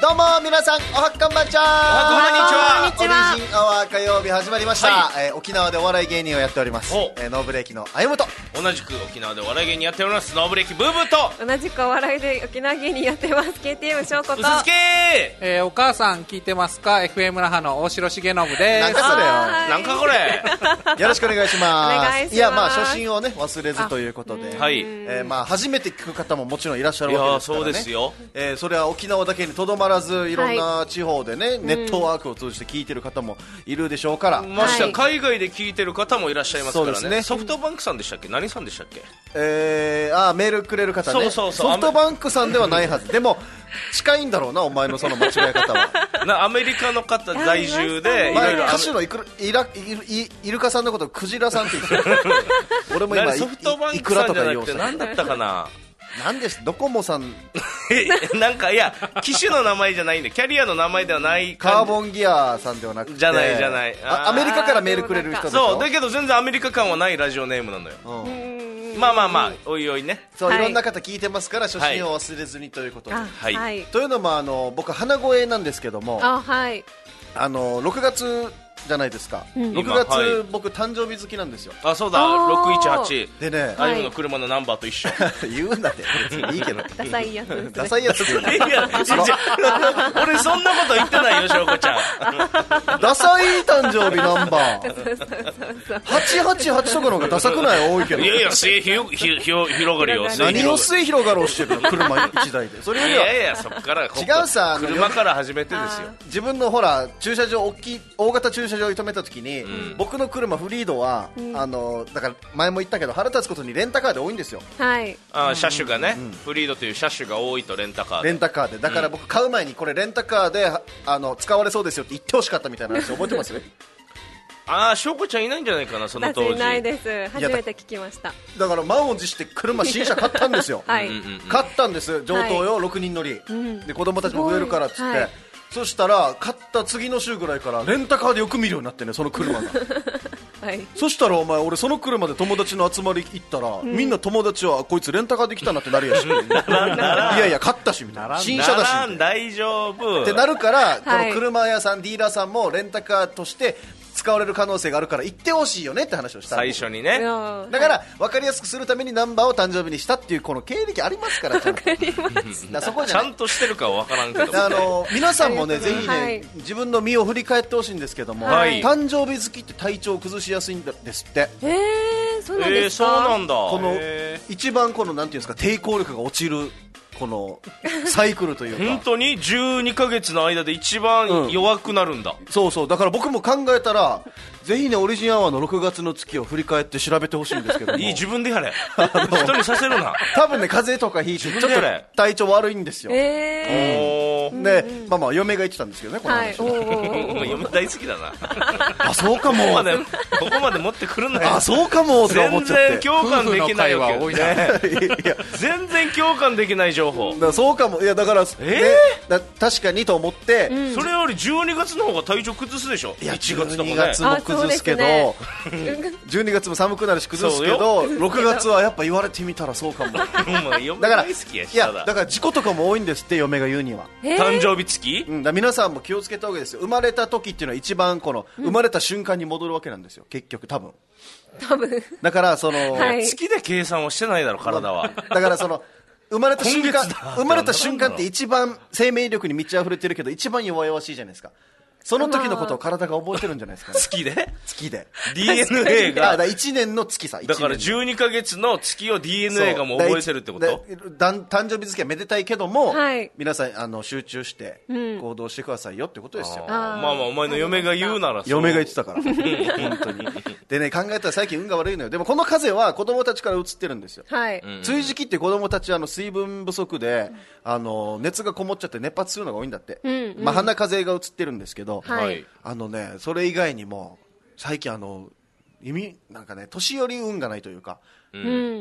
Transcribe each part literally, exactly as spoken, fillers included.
どうも皆さんおはっかんばんちゃーん。 こんにちは。オリジンアワー火曜日始まりました、 はいえー、沖縄でお笑い芸人をやっております、えー、ノーブレーキのあゆむと、 同じく沖縄でお笑い芸人やっておりますノーブレーキブーブーと、 同じくお笑いで沖縄芸人やってます ケーティーエム 翔子と、 うすつけー、 えー、お母さん聞いてますか？ エフエム 那覇の大城重信です。 なんかそれよ、 なんかこれよろしくお願いします。 お願いします。 いや、まあ初心をね忘れずということで、 はい、 えー、まあ初めて聞く方ももちろんいらっしゃるわけですからね。 いやそうですよ、 えー、それは沖縄だけにとどまらずいろんな地方でね、はい、ネットワークを通じて聞いてる方もいるでしょうから、 ましてや海外で聞いてる方もいらっしゃいますから ね, ね。 ソフトバンクさんでしたっけ、何さんでしたっけ、 えー、あメールくれる方ね。 そうそうそう、 ソフトバンクさんではないはずでも近いんだろうな、お前のその間違い方はなアメリカの方在住で、 前歌手のイクライライイルカさんのことをクジラさんって言ってた俺も今ソフトバンイクラクさんじゃとか言おうとなくて何だったかななんですドコモさんなんかいや機種の名前じゃないんで、キャリアの名前ではない感じ、 カーボンギアさんではなくてじゃないじゃない、 あアメリカからメールくれる人でしょ。 そうだけど全然アメリカ感はないラジオネームなのよ、 うん、 まあまあまあおいおいね、 そう、 はい、 いろんな方聞いてますから初心を忘れずにということで、 はいはい、 というのもあの僕鼻声なんですけども、 あ、はい、 あのろくがつじゃないですか、うん、ろくがつ、はい、僕誕生日好きなんですよ。 あ、そうだ、ろくいちはちでね、 あゆむの車のナンバーと一緒言うんだって別にいいけどダサいやつダサいやつって言うの俺そんなこと言ってないよ、しょうこちゃんダサい誕生日ナンバーはちはちはちとかの方がダサくない？多いけど、 いやいや末ひひひ広がるよ、 何を末広がろうしてるの車一台で。それよりはいやいやそっから違うさ、 車から始めてですよ。 自分のほら駐車場大きい大型駐車場に止めた時に、うん、僕の車フリードは、うん、あのだから前も言ったけど腹立つことにレンタカーで多いんですよ。 はい、 あ車種がね、うん、フリードという車種が多いとレンタカーでレンタカーでだから僕買う前にこれレンタカーであの使われそうですよって言ってほしかったみたいな話覚えてますああ、しょうこちゃんいないんじゃないかな、その当時。 いないです、初めて聞きました。 だから満を持して車新車買ったんですよ、 はい、 買ったんです、上等よ、はい、ろくにん乗り、うん、で子供たちも増えるからっつって、はい、そしたら買った次の週ぐらいからレンタカーでよく見るようになってね、その車がはい、そしたらお前俺その車で友達の集まり行ったら、うん、みんな友達はこいつレンタカーで来たなってなるやしいやいや買ったしみたいな、新車だし大丈夫ってなるから、はい、この車屋さんディーラーさんもレンタカーとして使われる可能性があるから行ってほしいよねって話をした最初にね。 だから分かりやすくするためにナンバーを誕生日にしたっていうこの経歴ありますからちゃんと分かりますだそこじゃちゃんとしてるかは分からんけどあの皆さんもねぜひね、はい、自分の身を振り返ってほしいんですけども、はい、誕生日好きって体調を崩しやすいんですって。 へー、そうなんですか。 えー、そうなんだ。 この一番このなんていうんですか抵抗力が落ちるこのサイクルというか本当にじゅうにかげつの間で一番弱くなるんだ、 うん、そうそうだから僕も考えたらぜひねオリジンアワーのろくがつの月を振り返って調べてほしいんですけどもいい自分でやれ人にさせるな多分ね風邪とかひいてちょっと体調悪いんですよ。 えー、でまあまあ嫁が言ってたんですけどねこの話、 はい、嫁大好きだなあそうかもここまでここまで持ってくるんだよあそうかもと思っちゃって全然共感できないわけ、ね、いや全然共感できない情報だそうかもいやだから、ねえー、 だ確かにと思って、 うん、それよりじゅうにがつの方が体調崩すでしょ。いやいちがつとかねじゅうにがつも崩すけどね、じゅうにがつも寒くなるし崩すけどろくがつはやっぱ言われてみたらそうかもだからいやだから事故とかも多いんですって嫁が言うには、 えー、誕生日付き、 うん、だ皆さんも気をつけた方がいいですよ。生まれた時っていうのは一番この、うん、生まれた瞬間に戻るわけなんですよ結局多分多分だからその、 はい、 月で計算をしてないだろ体はだからその生まれた瞬間生まれた瞬間って一番生命力に満ち溢れてるけど一番弱々しいじゃないですか。その時のことを体が覚えてるんじゃないですか、ね、 月で月でディーエヌエー がだいちねんの月さだからじゅうにかげつの月を ディーエヌエー がもう覚えてるってこと。 だ誕生日月はめでたいけども、 はい、 皆さんあの集中して行動してくださいよってことですよ、 うん、あまあまあお前の嫁が言うなら嫁が言ってたから本当にでね考えたら最近運が悪いのよ。でもこの風邪は子供たちから移ってるんですよ、 はい、 追時期って子供たちあの水分不足であの熱がこもっちゃって熱発するのが多いんだって、うんうん、まあ、鼻風邪が移ってるんですけど、 はい、 あのね、それ以外にも最近あの意味なんかね年寄り運がないというか、うん、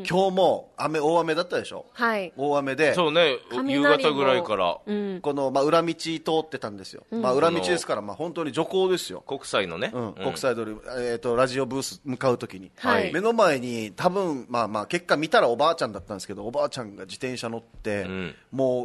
今日も雨大雨だったでしょ、 はい、 大雨でそうね夕方ぐらいから、 うん、 この、まあ、裏道通ってたんですよ、うん、まあ、裏道ですから、まあ、本当に徐行ですよ国際のね、 うん、国際通り、えー、とラジオブース向かうときに、 はい、 目の前に多分、まあまあ、結果見たらおばあちゃんだったんですけどおばあちゃんが自転車乗って、うん、もう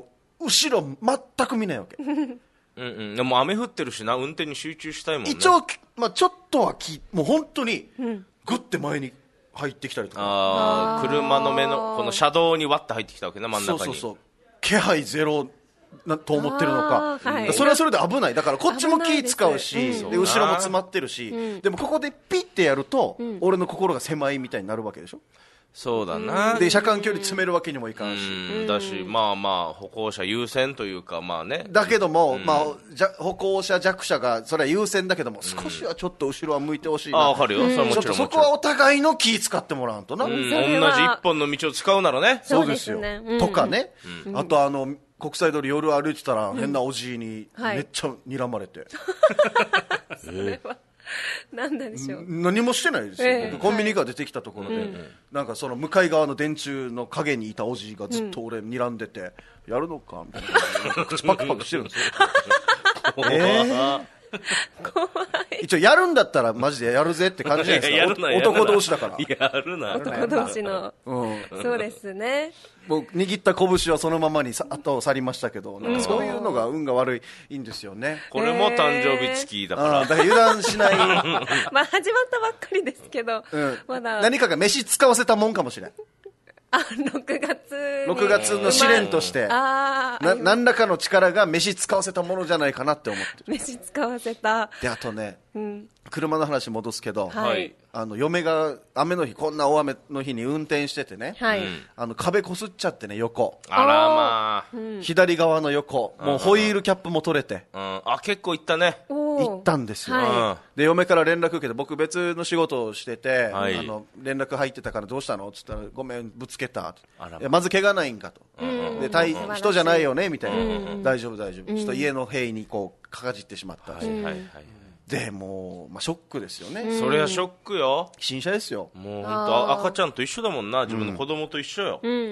後ろ全く見ないわけ。 うんうん、でも雨降ってるしな、運転に集中したいもんね。 一応、まあ、ちょっとはきもう本当にグッて前に入ってきたりとか、 ああ、車の目のこの車道に割って入ってきたわけね、真ん中に。そうそうそう、 気配ゼロなと思ってるのか、 はい、 それはそれで危ない。だからこっちも気使うし、で、うん、で後ろも詰まってるし、うん、でもここでピッてやると、うん、俺の心が狭いみたいになるわけでしょ。 そうだな。 で車間距離詰めるわけにもいかんし、 うんだし、まあまあ歩行者優先というか、まあね、 だけども、うん、まあ、じゃ歩行者弱者がそれは優先だけども、少しはちょっと後ろは向いてほしいな。 あ、分かるよ、うん、それもちろん。 ちょっとそこはお互いの気使ってもらわんとな、 うん、同じ一本の道を使うならね。 そうですよ、うん、とかね、うん、あとあの国際通り夜歩いてたら、うん、変なおじいにめっちゃ睨まれて、 はいそれは何なんでしょう。 何もしてないですよ、えー、コンビニが出てきたところで、はい、なんかその向かい側の電柱の影にいたおじいがずっと俺睨んでて、うん、やるのかみたいな口パクパクしてるんですよえー怖い。一応やるんだったらマジでやるぜって感じじゃないですか。 やるな、 男同士だから。 やるな。 男同士の、うん、そうですね。 僕握った拳はそのままにさ後を去りましたけど、なんかそういうのが運が悪いんですよね。 これも誕生日付きだから。 だから油断しない。 まあ始まったばっかりですけど、うん、まだ何かが飯使わせたもんかもしれない。 あ、ろくがつろくがつの試練として、まあ、な何らかの力が飯使わせたものじゃないかなって思ってる。 飯使わせた。 で、あとね、うん、車の話戻すけど、 はい、 あの嫁が雨の日、こんな大雨の日に運転しててね、 はい、 あの壁こすっちゃってね、横。 あらまあ、 うん、 左側の横、もうホイールキャップも取れて、 うん、あ、結構いったね。 行ったんですよ、 はい、 で嫁から連絡受けて、僕別の仕事をしてて、 はい、 あの連絡入ってたからどうしたのって言ったら、ごめんぶつけた、まず怪我ないんかと、で対人じゃないよねみたいな、大丈夫大丈夫、ちょっと家の塀にこうかかじってしまった、はいはいはい、でもう、まあ、ショックですよね、 それはショックよ、 新車ですよ、 もう本当赤ちゃんと一緒だもんな、自分の子供と一緒よ、 うんうんうん、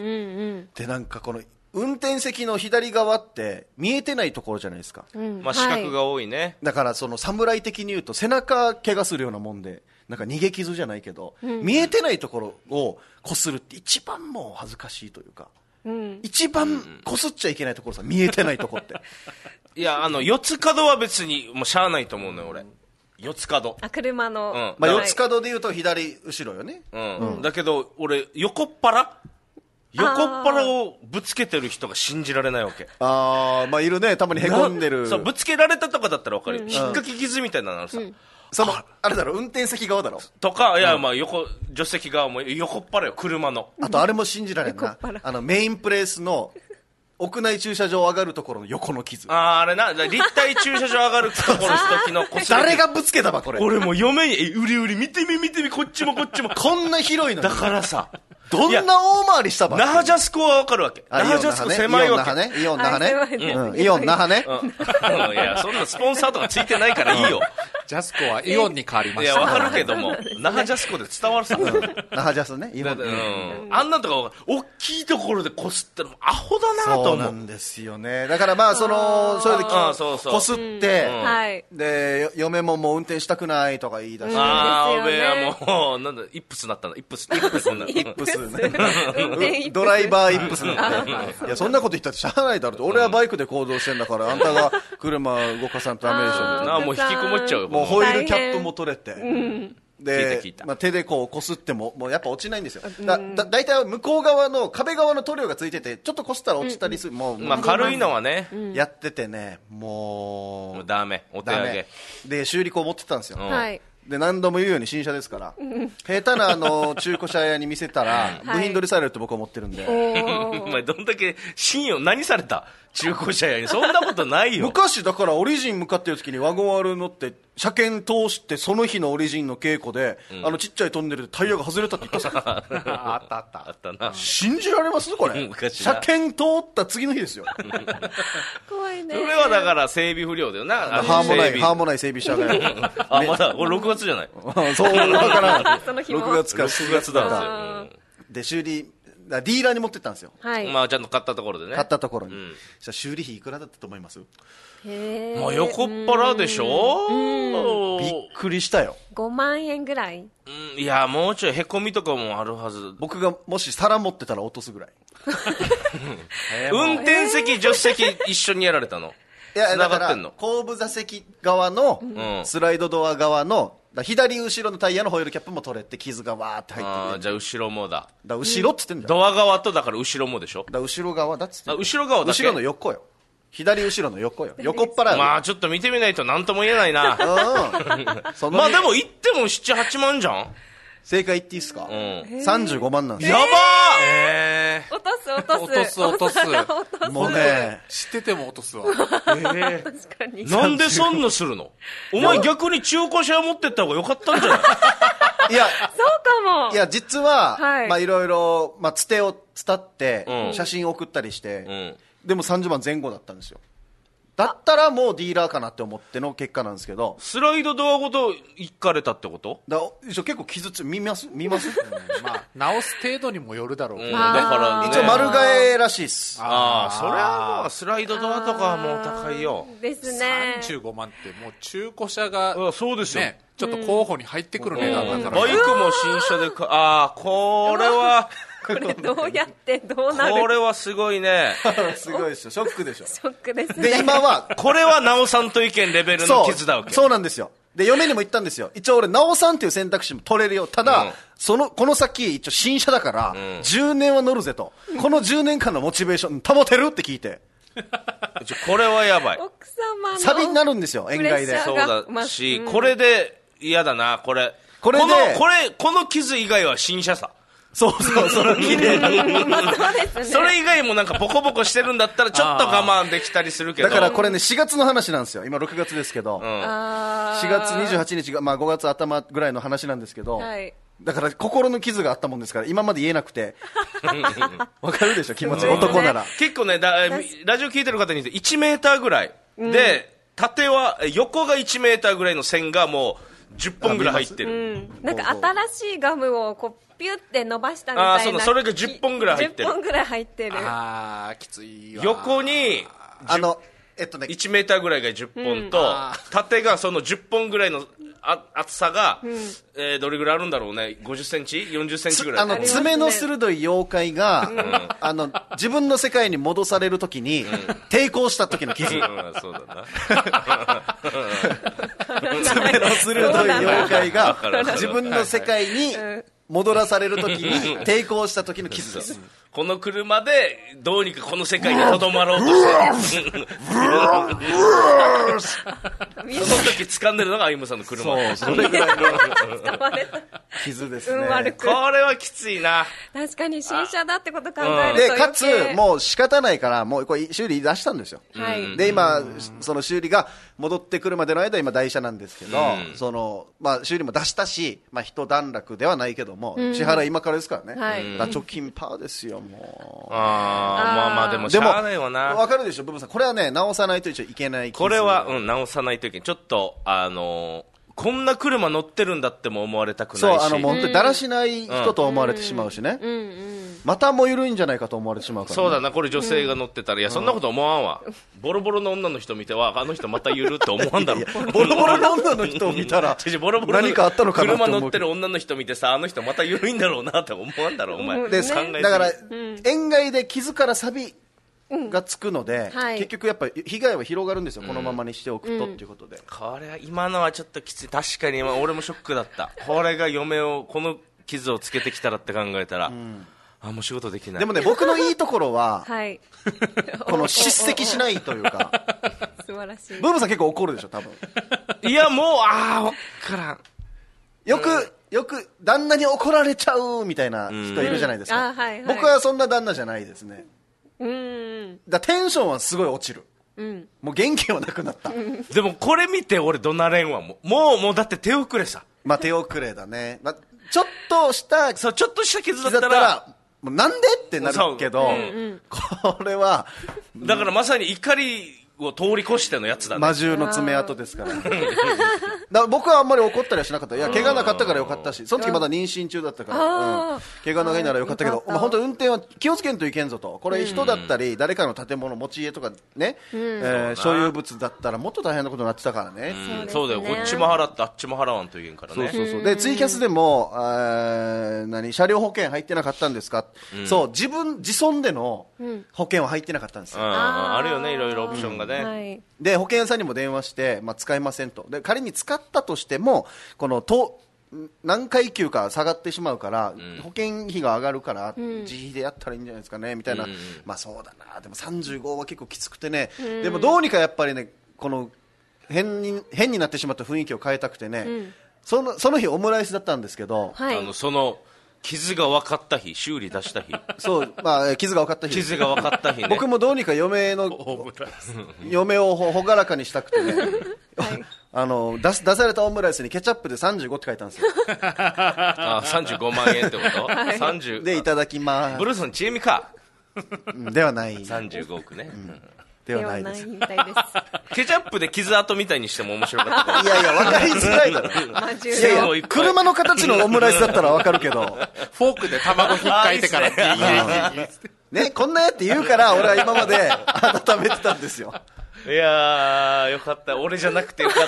でなんかこの運転席の左側って見えてないところじゃないですか、 うん、 まあ、視覚が多いね、はい、 だからその侍的に言うと背中怪我するようなもんで、なんか逃げ傷じゃないけど、うん、見えてないところをこするって一番もう恥ずかしいというか、うん、一番こすっちゃいけないところさ、見えてないとこっていや、あの四つ角は別にもうしゃあないと思うのよ俺、四つ角、 あ、車の、 うん、まあ、四つ角で言うと左後ろよね、 うんうん、だけど俺横っ腹横っ腹をぶつけてる人が信じられないわけ。 ああ、まあいるね、たまにへこんでる。 そう、ぶつけられたとかだったら分かるよ、うん、引っかき傷みたいなのあるさ、うん、 そのあれだろ、運転席側だろとか、いや、まあ横助手席側も横っ腹よ、車の。 あとあれも信じられんな、あのメインプレイスの屋内駐車場上がるところの横の傷。 ああ、あれな、立体駐車場上がるところの時のこすれ誰がぶつけたばこれ。 俺もう嫁に、え、うりうり見てみ見てみ、こっちもこっちもこんな広いのに。 だからさ、 どんな大回りしたば。 那覇ジャスコはわかるわけ。那覇ジャスコ狭いわけ。 イオン那覇ね。イオン那覇ね。 いや、そんなスポンサーとかついてないからいいよ。 ジャスコはイオンに変わりました。 いや、わかるけども、那覇ジャスコで伝わるさ。 那覇ジャスね。 イオン。あんなんとか、大きいところでこすったらアホだなと思う。 そうなんですよね。だからまあ、その、それでこすって、で、嫁ももう運転したくないとか言い出して。 ああ、おめえはもう、なんだ、イップスなったの。イップス、イップスなった。 イップスね。ドライバーイップスになって。いや、そんなこと言ったってしゃあないだろって。俺はバイクで行動してんだから、あんたが車動かさんとダメでしょ。 なあ、もう引きこもっちゃうよ。 もうホイールキャップも取れて。で、まあ、手でこう擦っても、もうやっぱ落ちないんですよ。だ、だ、だいたい向こう側の壁側の塗料がついてて、ちょっと擦ったら落ちたりする。もう、 まあ軽いのはね。 やっててね、もう。 もうダメ。お手上げ。 で、修理工持ってたんですよ。 はい。 で何度も言うように新車ですから、うん、下手なあの中古車屋に見せたら部品取りされると僕は思ってるんで、 はい、お前どんだけ信用何された中古車屋にそんなことないよ昔だからオリジン向かってる時にワゴン R 乗って車検通してその日のオリジンの稽古で、うん、あのちっちゃいトンネルでタイヤが外れたって言ったさあったあったあったな信じられますこれ車検通った次の日ですよ怖いねそれはだから整備不良だよなハーモナイハーモナイ整備車があまだこれろくがつじゃないそうだからその日ろくがつかろくがつだで修理ディーラーに持ってったんですよ、 はい、 まあちゃんと買ったところでね、 買ったところに、 うん、 じゃあ修理費いくらだったと思います？ へー、 まあ横っ腹でしょ、 びっくりしたよ。 ごまんえんぐらい、 うん、いやもうちょいへこみとかもあるはず。 僕がもし皿持ってたら落とすぐらい運転席助手席一緒にやられたの？ いやだから繋がってんの？ 後部座席側の、 うん、 スライドドア側の左後ろのタイヤのホイールキャップも取れて傷がわーって入ってて、 あじゃあ後ろもだ。 だ後ろっつってんじゃん、 ドア側とだから後ろもでしょ。 だ後ろ側だっつってん、 後ろ側だけ、 後ろの横よ、左後ろの横よ、横っ腹。 まあちょっと見てみないと何とも言えないなうんそのまあでも言ってもななはちまんじゃん。 正解言っていいっすか？ うん、 さんじゅうごまんなんですよ。 やばー、えー、落とす落とす落とす落とす落とすもうね知ってても落とすわ、 ー、えー、 確かに。 なんでそんなするの？お前逆に中古車持ってった方がよかったんじゃない？ いやそうかも。 いや実は、 はい、 まあいろいろまあつてを伝って、 うん、 写真送ったりして、 うん、 でもさんじゅうまんぜん後だったんですよ。だったらもうディーラーかなって思っての結果なんですけど、 スライドドアごといかれたってこと？ だ一応結構傷つ見ます見ます、 うん、まあ直す程度にもよるだろうけど、 うん、だから、ね、 一応丸替えらしいっす。 ああそれはもうスライドドアとかはもう高いよですね。 さんじゅうごまんってもう中古車が、 あそうですよ、 ね、ちょっと候補に入ってくる値段だから、 バイクも新車でか、ああこれはこれどうやってどうなる？ これはすごいねすごいですよ、ショックでしょ。 ショックですね。 で今はこれはなおさんと意見レベルの傷だわけ。 そうそうなんですよ。で嫁にも言ったんですよ、一応俺なおさんっていう選択肢も取れるよ、ただ、うん、そのこの先一応新車だから、うん、じゅうねんは乗るぜと、このじゅうねんかんのモチベーション保てるって聞いてこれはやばい。 奥様のサビになるんですよ、円外で。 そうだし、うん、これで嫌だな、これこれでこのこれこの傷以外は新車さ。 そうそう、その綺麗なそうですね。 それ以外もなんかボコボコしてるんだったらちょっと我慢できたりするけど、 だからこれねしがつの話なんですよ、今ろくがつですけど、うん、しがつにじゅうはちにちが、まあ、ごがつ頭ぐらいの話なんですけど、はい、だから心の傷があったもんですから今まで言えなくてわかるでしょ気持ち、男なら。 結構ねだラジオ聞いてる方に言っていちメーターぐらい、うん、で縦は横がいちメーターぐらいの線がもうじゅっぽんぐらい入ってる、 うん、なんか新しいガムをこうピュって伸ばしたみたいな。 あそうだ、それがじゅっぽんぐらい入ってる。 じゅっぽんぐらい入ってる。 あーきついわ。 横にあのえっとねいちメーターぐらいがじゅっぽんと、うん、縦がそのじゅっぽんぐらいのあ厚さが、うん、えー、どれぐらいあるんだろうね、ごじゅっセンチよんじゅっセンチぐらい。 あの爪の鋭い妖怪が、うん、あの自分の世界に戻されるときに、うん、抵抗した時の傷、うん、 そうだな爪の鋭い妖怪が自分の世界に戻らされるときに抵抗した時の傷です。 この車でどうにかこの世界にとどまろうとしてその時掴んでるのが歩夢さんの車。 そうそれぐらいの傷ですね、 うん、 これはきついな。 確かに新車だってこと考えると、 でかつもう仕方ないからもうこれ修理出したんですよ、はい、で今その修理が戻ってくるまでの間今台車なんですけど、うん、そのまあ、修理も出したし、まあ、一段落ではないけども、うん、支払い今からですからね、はい、だから貯金パーですよもう。 ああまあまあでもしゃあないわな。 分かるでしょブブさん、これはね直さないと一応いけない。 これは、うん、直さないといけない。ちょっとあのーこんな車乗ってるんだっても思われたくないし、 そうあの本当にだらしない人と思われてしまうしね、うんうんうん、またも緩いんじゃないかと思われてしまうから、ね、 そうだな、これ女性が乗ってたら、うん、いやそんなこと思わんわ、うん、ボロボロの女の人見てはあの人またゆるって思わんだろ。いやいやボロボロの女の人を見たらボロボロ何かあったのかなって思う。 車乗ってる女の人見てさ、あの人またゆるいんだろうなって思わんだろお前。 で、ね、だから、うん、塩害で傷からサビがつくので、うんはい、結局やっぱり被害は広がるんですよ、うん、このままにしておくとっていうことで、うん、 これは今のはちょっときつい。確かに俺もショックだった。これが嫁をこの傷をつけてきたらって考えたら、うん、あもう仕事できない。 でもね僕のいいところは、はい、この叱責しないというか素晴らしい。 ブームさん結構怒るでしょ多分。 いやもうああ分からん。 よく、うん、よく旦那に怒られちゃうみたいな人いるじゃないですか、うんはいはい、僕はそんな旦那じゃないですね。うんだテンションはすごい落ちる、うん、もう元気はなくなった、うん、 でもこれ見て俺怒鳴れんわもうもうもうだって手遅れさ。 まあ手遅れだね、まあ、ちょっとしたそうちょっとした傷だったらもうなんでってなるけど、うん、これはだからまさに怒りを通り越してのやつだね。 魔獣の爪痕ですから。だから僕はあんまり怒ったりはしなかった。いや、怪我なかったからよかったし、その時まだ妊娠中だったから、うん、怪我ないならよかったけど、まあ、本当運転は気をつけんといけんぞと。これ人だったり、誰かの建物、持ち家とかね、うん、えー、所有物だったらもっと大変なことになってたからね。 うん、そうだよ。こっちも払ってあっちも払わんといけんからね。 そうそうそう。で、ツイキャスでも、えー、何、車両保険入ってなかったんですか、うん、そう、自分、自損での保険は入ってなかったんですよ。 うん、あ, あるよね、いろいろオプションがね。うん、はい、 で、保険屋さんにも電話して、まあ、使いませんと。で、仮に使ったとしても、この、と、何階級か下がってしまうから、うん、保険費が上がるから、うん、自費でやったらいいんじゃないですかね、みたいな。うん、まあそうだな。でもさんじゅうごは結構きつくてね。うん、でもどうにかやっぱりね、この、変に、変になってしまった雰囲気を変えたくてね、うん、その、その日オムライスだったんですけど、 はい、あの、その、傷が分かった日、修理出した日。 そう、まあ、傷が分かった日。 傷が分かった日ね。 僕もどうにか嫁の、嫁をほがらかにしたくてね、はい、あの出す、出されたオムライスにケチャップでさんじゅうごって書いたんですよ。 あ、さんじゅうごまんえんってこと、はい、さんじゅうで、いただきます。 ブルースのちえみか。 ではない。 さんじゅうごおくね。うん、 ではないです。 ケチャップで傷跡みたいにしても面白かった。 いやいや、分かりづらいだろ。いやいや、車の形のオムライスだったら分かるけど、 フォークで卵ひっかいてからね、こんなやって言うから俺は今まで温めてたんですよ。 いやー、よかった。俺じゃなくてよかった。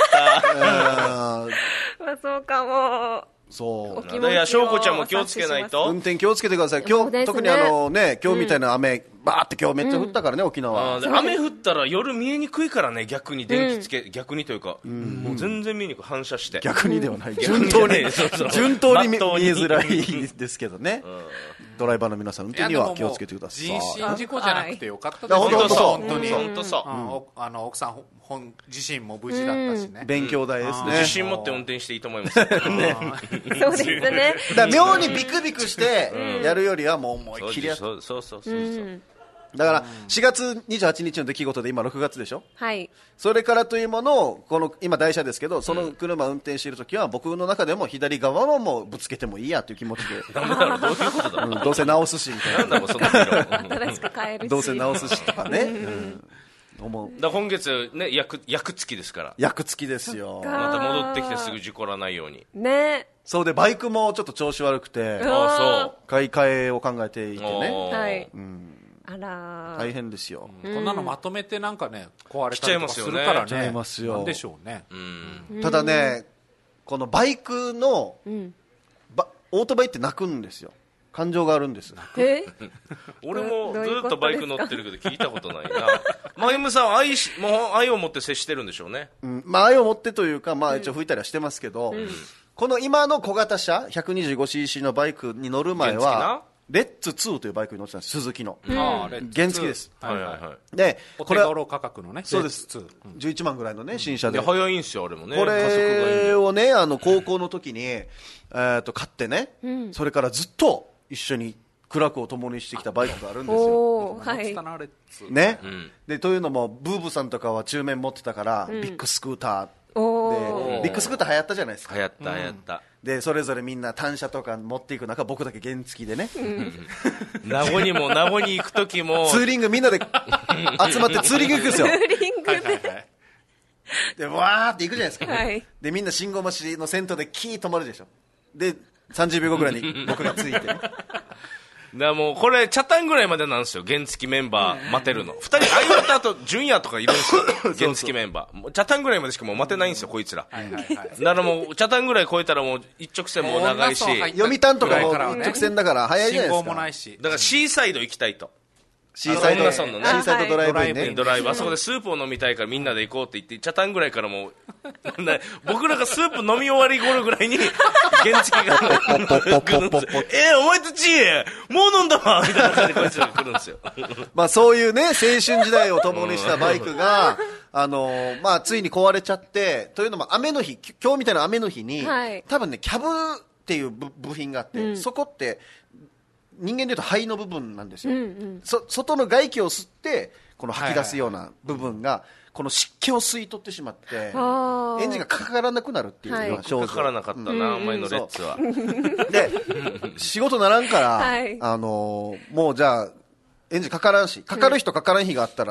まあそうかも。 そう。 いや、翔子ちゃんも気をつけないと。 運転気をつけてください。今日、ね、特にあのね、今日みたいな雨、うん、バーって今日めっちゃ降ったからね、うん、沖縄。 雨降ったら夜見えにくいからね、逆に電気つけ、うん、逆にというか、うん、もう全然見えにくい、反射して。 逆にではない。順当に、順当に見えづらいですけどね。うん、ドライバーの皆さん、運転には気をつけてください。 人身事故じゃなくてよかったです。 本当そう。 本当に。 本当そう。 あの、奥さん本自身も無事だったしね。 勉強代ですね。 自信持って運転していいと思います。ね。 そうですね。 だ妙にビクビクしてやるよりはもう思いっきりやる。 そうそうそうそう。 だからしがつにじゅうはちにちの出来事で今ろくがつでしょ。 はい。 それからというものをこの今台車ですけど、その車を運転しているときは僕の中でも左側ももうぶつけてもいいやという気持ちで。 なんだろう、どういうことだろう。 うん、どうせ直すしみたいな。 なんだろう、その新しく変えるし。 どうせ直すしとかね。うん思う。 だ今月ね、役役付きですから。 役付きですよ。 また戻ってきてすぐ事故らないように。 ね。 そうでバイクもちょっと調子悪くて、 あそう買い替えを考えていてね。 はい。 うん。 あら大変ですよ、 うん、こんなのまとめてなんかね壊れたりとかするからね。 来ちゃいますよ。 なんでしょうね。 うん、ただねこのバイクの、うん、バオートバイって泣くんですよ。感情があるんです。 え俺もずっとバイク乗ってるけど聞いたことないな。マイムさん愛しもう愛を持って接してるんでしょうね。 うん、まあ愛を持ってというかまあ一応吹いたりはしてますけど、うん、この今の小型車 ひゃくにじゅうごシーシー のバイクに乗る前はレッツツーというバイクに乗ってたんです。スズキの、うん、原付です。 はいはいはい。 でこれは価格のね。 そうです。じゅういちまんぐらいのね新車で。 早いんですよあれもね。 これをねあの高校の時にえっと買ってね、うん、それからずっと一緒に苦楽を共にしてきたバイクがあるんですよ。 はい。 ね、うん、でというのもブーブさんとかは中面持ってたから、うん、ビッグスクーターでビッグスクーター流行ったじゃないですか。 流行った流行った、 うん、でそれぞれみんな単車とか持っていく中僕だけ原付でね、うん、 名護にも名護に行く時もツーリングみんなで集まってツーリング行くんですよ。 ツーリングで、はいはいはい、 でわーって行くじゃないですか、はい、でみんな信号待ちの先頭でキー止まるでしょ。でさんじゅうびょうごぐらいに僕がついて、ねだもうこれチャタンぐらいまでなんですよ原付メンバー待てるの。ふたり相方と純也とかいるんですよ原付メンバー。もうチャタンぐらいまでしかもう待てないんですよこいつら。はいはいはい、だからもうチャタンぐらい超えたらもう一直線も長いし読谷とかも直線だから早いじゃないですか。 信号もないしだからシーサイド行きたいと。 シーサイド、シーサイドドライブにね、 ドライブあそこでスープを飲みたいからみんなで行こうって言ってチャタンぐらいからもう僕らがスープ飲み終わり頃ぐらいに原付が来るんですよ。えー、お前たちもう飲んだわみたいな感じでこいつらが来るんですよ。 まあそういうね青春時代を共にしたバイクがあのー、まあついに壊れちゃってというのも雨の日今日みたいな雨の日に、はい、多分ねキャブっていう部部品があって、うん、そこって人間でいうと肺の部分なんですよ、うんうん、そ外の外気を吸ってこの吐き出すような部分がこの湿気を吸い取ってしまってエンジンがかからなくなるっていうような症状。 かからなかったな、うん、お前のレッツはで仕事ならんから、はい、あのー、もうじゃあエンジンかからんしかかる日とかからん日があったら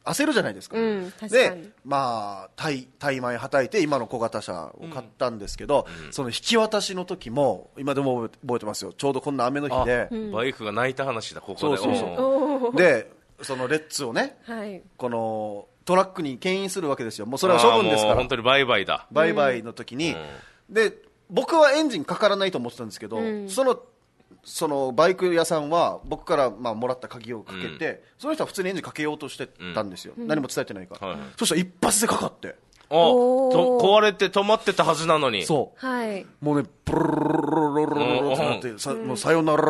焦るじゃないですか、 うん、確かに。 でまあタイタイ米はたいて今の小型車を買ったんですけど、うん、その引き渡しの時も今でも覚えてますよ。ちょうどこんな雨の日で、 うん、バイクが泣いた話だここで。 そうそうそうでそのレッツをね、 はい、 このトラックに牽引するわけですよ。もうそれは処分ですから。 本当に売買だ。 売買の時に、うん、で僕はエンジンかからないと思ってたんですけど、うん、そのそのバイク屋さんは僕からまあもらった鍵をかけて、うん、その人は普通にエンジンかけようとしてたんですよ、うん、何も伝えてないから、はい、そしたら一発でかかって、 あと壊れて止まってたはずなのに、 そう、 はい、 もうねプルルルルルルルルってなって、さ、もうさよなら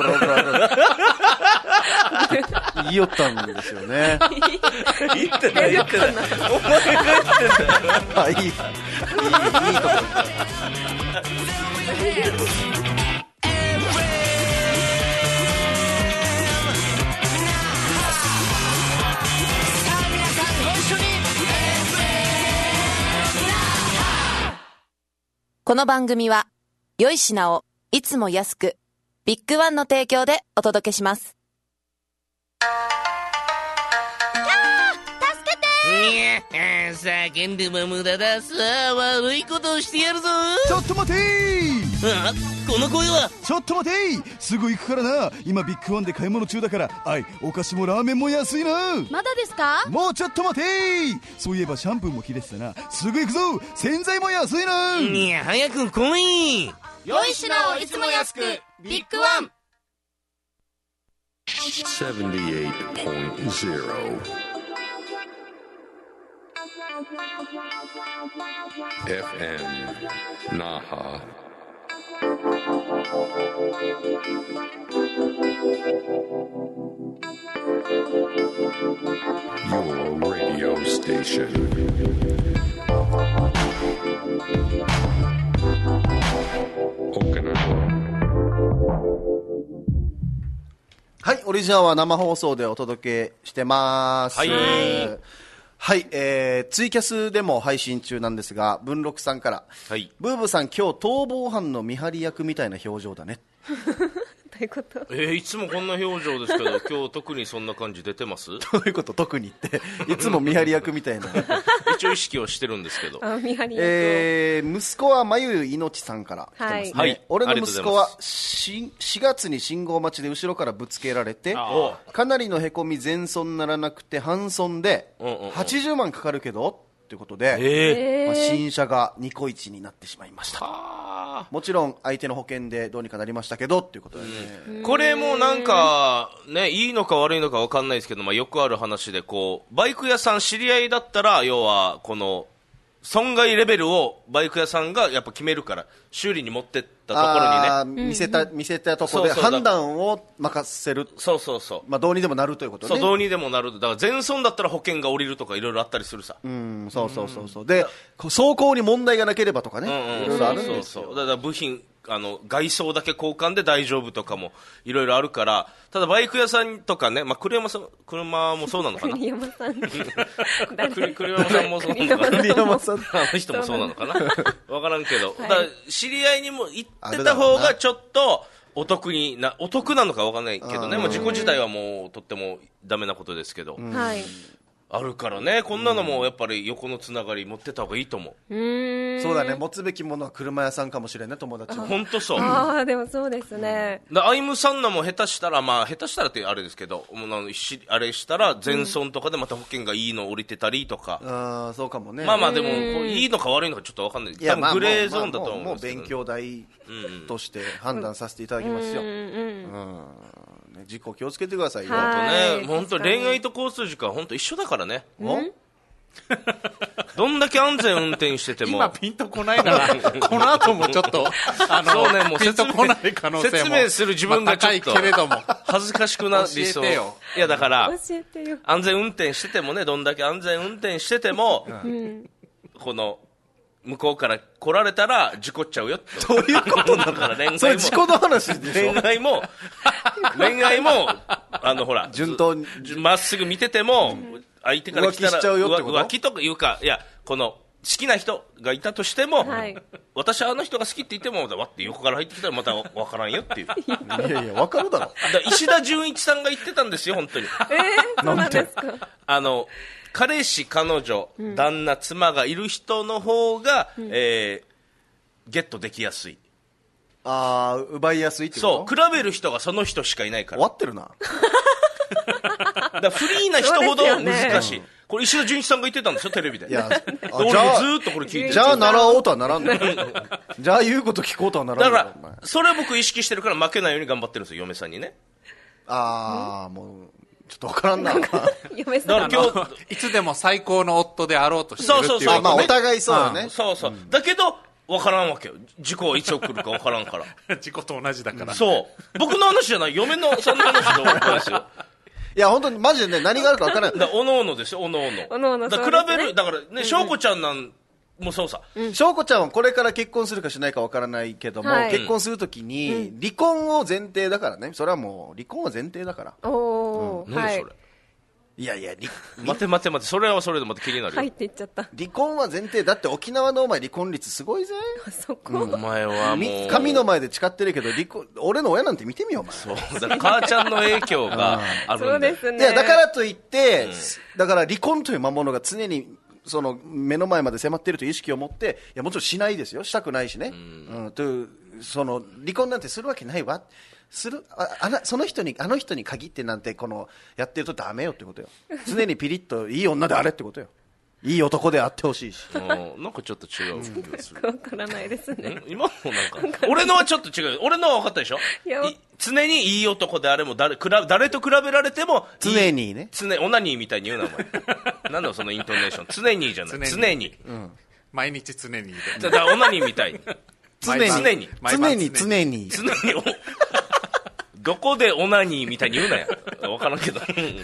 言いよったんですよね。 言ってない言ってない、お前が言ってんだよ。 いいいいいいいいとここの番組は良い品をいつも安くビッグワンの提供でお届けします。 叫んでも無駄だ。さあ悪いことをしてやるぞ。 ちょっと待てー。 あ、この声は。 ちょっと待てー。すぐ行くからな。今ビッグワンで買い物中だから。あい、お菓子もラーメンも安いな。 まだですか。 もうちょっと待てー。そういえばシャンプーも切れてたな。すぐ行くぞ。洗剤も安いな。 いや早く来い。 良い品をいつも安くビッグワンセブンティエイトポイントゼロエフエム Naha Your radio station はい、オリジナルは生放送でお届けしてます。 はい、 はい、えー、ツイキャスでも配信中なんですが、文禄さんから、 はい、 ブーブーさん今日逃亡犯の見張り役みたいな表情だね。 どういうこと？ えー、いつもこんな表情ですけど今日特にそんな感じ出てます？ どういうこと？特にっていつも見張り役みたいな一応意識をしてるんですけどあ、見張り役、 えー、息子はまゆいのちさんから来てますね、 はい、 俺の息子は し, しがつに信号待ちで後ろからぶつけられてかなりのへこみ全損ならなくて半損ではちじゅうまんかかるけどということで、 えーまあ、新車がニコイチになってしまいました。もちろん相手の保険でどうにかなりましたけどっていうことでね、 うん、これもなんかねいいのか悪いのか分かんないですけど、まあ、よくある話でこうバイク屋さん知り合いだったら要はこの損害レベルをバイク屋さんがやっぱ決めるから修理に持ってったところにね見せた、見せたところで判断を任せる。 そうそうそう、 まあ、どうにでもなるということね。 そうどうにでもなる。だから全損だったら保険が下りるとかいろいろあったりするさ。 うんそうそうそうそう。で走行に問題がなければとかね、いろいろあるんですよ。 そうそうそう。だから部品あの外装だけ交換で大丈夫とかもいろいろあるから。ただバイク屋さんとかね、まあ、栗山さん車もそうなのかな。 栗山さん栗山さんもそうなのかな。 栗山さんあの人もそうなのかな。分からんけど、はい、だから知り合いにも行ってた方がちょっとお得になお得なのか分からないけどね。もう事故自体はもうとってもダメなことですけど、 はい、 あるからね。こんなのもやっぱり横のつながり持ってた方がいいと思う。 うーん、 そうだね。持つべきものは車屋さんかもしれんね、友達も。 本当そう。 ああでもそうですね。 だアイムサンナも下手したらまあ下手したらってあれですけど、もうあれしたら全損とかでまた保険がいいの降りてたりとか、 うん、あそうかもね。 まあまあでもいいのか悪いのかちょっと分かんない。多分グレーゾーンだと思うんですけど、 もう勉強代として判断させていただきますよ。うん、うんね、事故気をつけてくださいよ。 本当ね、本当恋愛と交通事故は本当一緒だからね。 うんどんだけ安全運転してても今ピンとこないならこの後もちょっとあのそう、ね、もうピンとこない可能性も説明する自分がちょっと高いけれども恥ずかしくなりそう。 教えてよ。 いやだから教えてよ。 安全運転しててもね、どんだけ安全運転してても、うん、この向こうから来られたら事故っちゃうよ。 どういうことだから恋愛もそれ事故の話でしょ。 恋愛も恋愛もあのほら順当にまっすぐ見てても、うん、相手から来たら浮気しちゃうよってこと？ 浮気とかいうか、いやこのきな人がいたとしても、 はい、 私はあの人が好きって言ってもわって横から入ってきたらまた分からんよっていういやいや分かるだろ。 だ石田純一さんが言ってたんですよ本当に。 えー、そうなんですか。 あの彼氏彼女、うん、旦那妻がいる人の方が、うん、えー、ゲットできやすい。 あー、奪いやすいってこと。 そう、比べる人がその人しかいないから。 終わってるな。 だからフリーな人ほど難しい、ね、これ石田純一さんが言ってたんですよテレビで。いや、俺ずーっとこれ聞いて、 じゃあ習おうとはならんのじゃあ言うこと聞こうとはならんの。 だからそれ僕意識してるから負けないように頑張ってるんですよ嫁さんにね。 ああ、もうちょっと分からんな嫁さんだから今日いつでも最高の夫であろうとしてるっていうことね。 そうそうそう、まあお互いそうよね。 そうそう、うん、だけど分からんわけよ。事故はいつ起こるか分からんから事故と同じだから。 そう僕の話じゃない、嫁のそんな話で終わったんですよ。 いや本当にマジでね、何があるか分からない。 だおのおのですよ、おのおの。 おのおの、 だから比べる、だからね、翔子ちゃんなんもそうさ、 翔子ちゃんはこれから結婚するかしないか分からないけども、はい、結婚するときに離婚を前提だからね。それはもう離婚は前提だから。 おお、 うん、何それ、はい、 いやいや、 待て待て待て、それはそれでまた気になるよ。 はいって言っちゃった。 離婚は前提だって。沖縄のお前離婚率すごいぜ。 そこ、 うん、お前はもう神の前で誓ってるけど離婚、俺の親なんて見てみようお前。 そうだから母ちゃんの影響があるんで。 そうですね。 いやだからといって、うん、だから離婚という魔物が常にその目の前まで迫っているという意識を持って、いやもちろんしないですよ、したくないしね、うんうん、というその離婚なんてするわけないわ、する あ, あなその人にあの人に限ってなんてこのやってるとダメよってことよ。常にピリッといい女であれってことよ。いい男であってほしいし。 なんかちょっと違う気がする。 分からないですね。 今もなんか俺のはちょっと違う。俺のは分かったでしょ。い常にいい男であれも 誰, 誰と比べられても常にね、 常オナニーみたいに言うなお前。なんだそのイントネーション。常にじゃない。常に。常にうん、毎日常に。 だからオナニーみたいに。 常に常に常に常に常にどこでオナニーみたいに言うなや。分からんけど。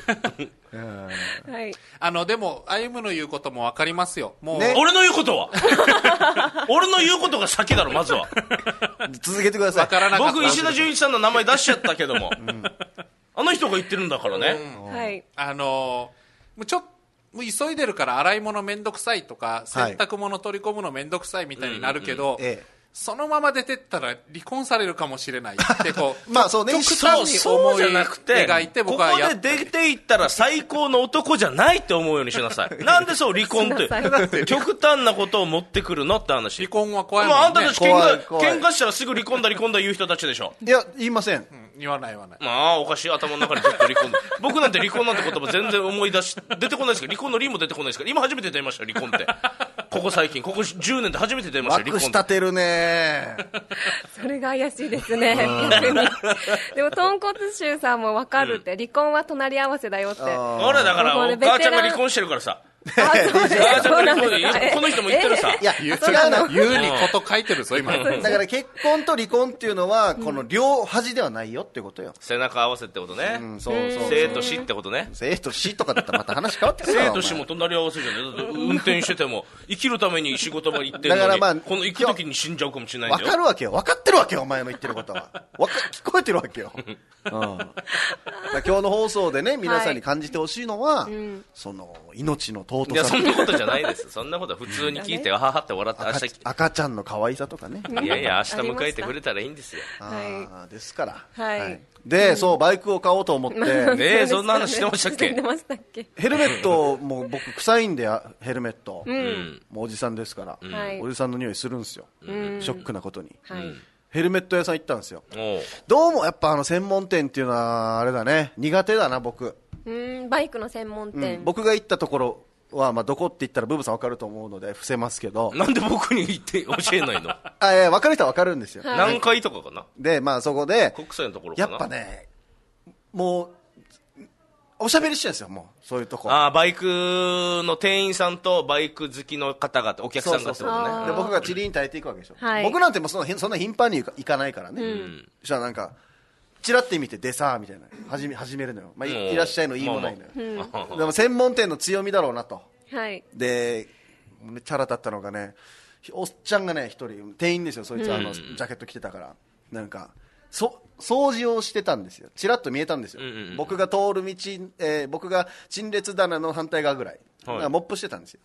はい。 あのでも歩夢の言うことも分かりますよ。もう、 ね、俺の言うことは俺の言うことが先だろまずは。 続けてください。 分からなかった。 僕石田純一さんの名前出しちゃったけども、うん、あの人が言ってるんだからね。 うん、はい。 あのもうちょっともう急いでるから洗い物めんどくさいとか洗濯物取り込むのめんどくさいみたいになるけど、 うんうんうん、ええ、 そのまま出てったら離婚されるかもしれないってこうまあそうね、 極端に思い描いて僕はやっここで出ていったら最高の男じゃないって思うようにしなさい。なんでそう離婚って極端なことを持ってくるのって話。 離婚は怖いもんね。 まあ、あんたたち喧嘩喧嘩したらすぐ離婚だ離婚だ言う人たちでしょ。 いや言いません、うん、 言わない言わない。 まあおかしい、頭の中にずっと離婚僕なんて離婚なんて言葉全然思い出し出てこないですから離婚の理も出てこないですから今初めて出ました離婚ってここ最近ここじゅうねんで初めて出ました離婚。 枠立てるねそれが怪しいですね逆に。でも豚骨臭さんも分かるって、うん、離婚は隣り合わせだよって。 俺だからお母ちゃんが離婚してるからさ。あそうです、そうなんですか。この人も言ってるさ。 いや違うな、 言うにこと書いてるぞ今。 だから結婚と離婚っていうのはこの両端ではないよってことよ。 背中合わせってことね。 うん、そうそうそう。 生と死ってことね。 生と死とかだったらまた話変わってくる。 生と死も隣り合わせじゃね。だって運転してても生きるために仕事場に行ってるのに、 だからまあこの行く時に死んじゃうかもしれないんだよ。 分かるわけよ、分かってるわけよお前の言ってることは。わか聞こえてるわけよ。うん、今日の放送でね皆さんに感じてほしいのは、はい、その命の尊さ。 いやそんなことじゃないです。そんなことは普通に聞いて、あははって笑って明日赤, 赤ちゃんの可愛さとかね。 いやいや明日迎えてくれたらいいんですよ。 あですから、 はいはい、 で、うん、そうバイクを買おうと思って、 ね、そんな話してましたっけ。 ヘルメットも僕臭いんでヘルメット、 うん、 もうおじさんですから、うん、おじさんの匂いするんですよ、うん、ショックなことに、 はい、 ヘルメット屋さん行ったんですよ。どうもやっぱあの専門店っていうのはあれだね、苦手だな僕。 うん、バイクの専門店、 うん、僕が行ったところは、まあ、どこって言ったらブーブさん分かると思うので伏せますけど。 なんで僕に言って教えないの。 あ、いや分かる人は分かるんですよ、 はい、 何回とかかな。 でまあそこで国際のところかな。 やっぱねもうおしゃべりしてるんですよ、もうそういうとこ。 あバイクの店員さんとバイク好きの方々お客さんがってことね。 で僕がチリに耐えていくわけでしょ、 はい、 僕なんてもうそのそんな頻繁に行かないからね、うん、そしたらなんかチラって見てでさーみたいな始め始めるのよ、まあ、い, いらっしゃいのいいもないのよ、まあまあ、でも専門店の強みだろうなと、 はい、 でめっちゃ腹立ったのがね、おっちゃんがね一人店員ですよ、そいつはあの、うん、ジャケット着てたからなんかそ掃除をしてたんですよ。チラッと見えたんですよ、うんうんうん、僕が通る道、えー、僕が陳列棚の反対側ぐらい、はい、モップしてたんですよ。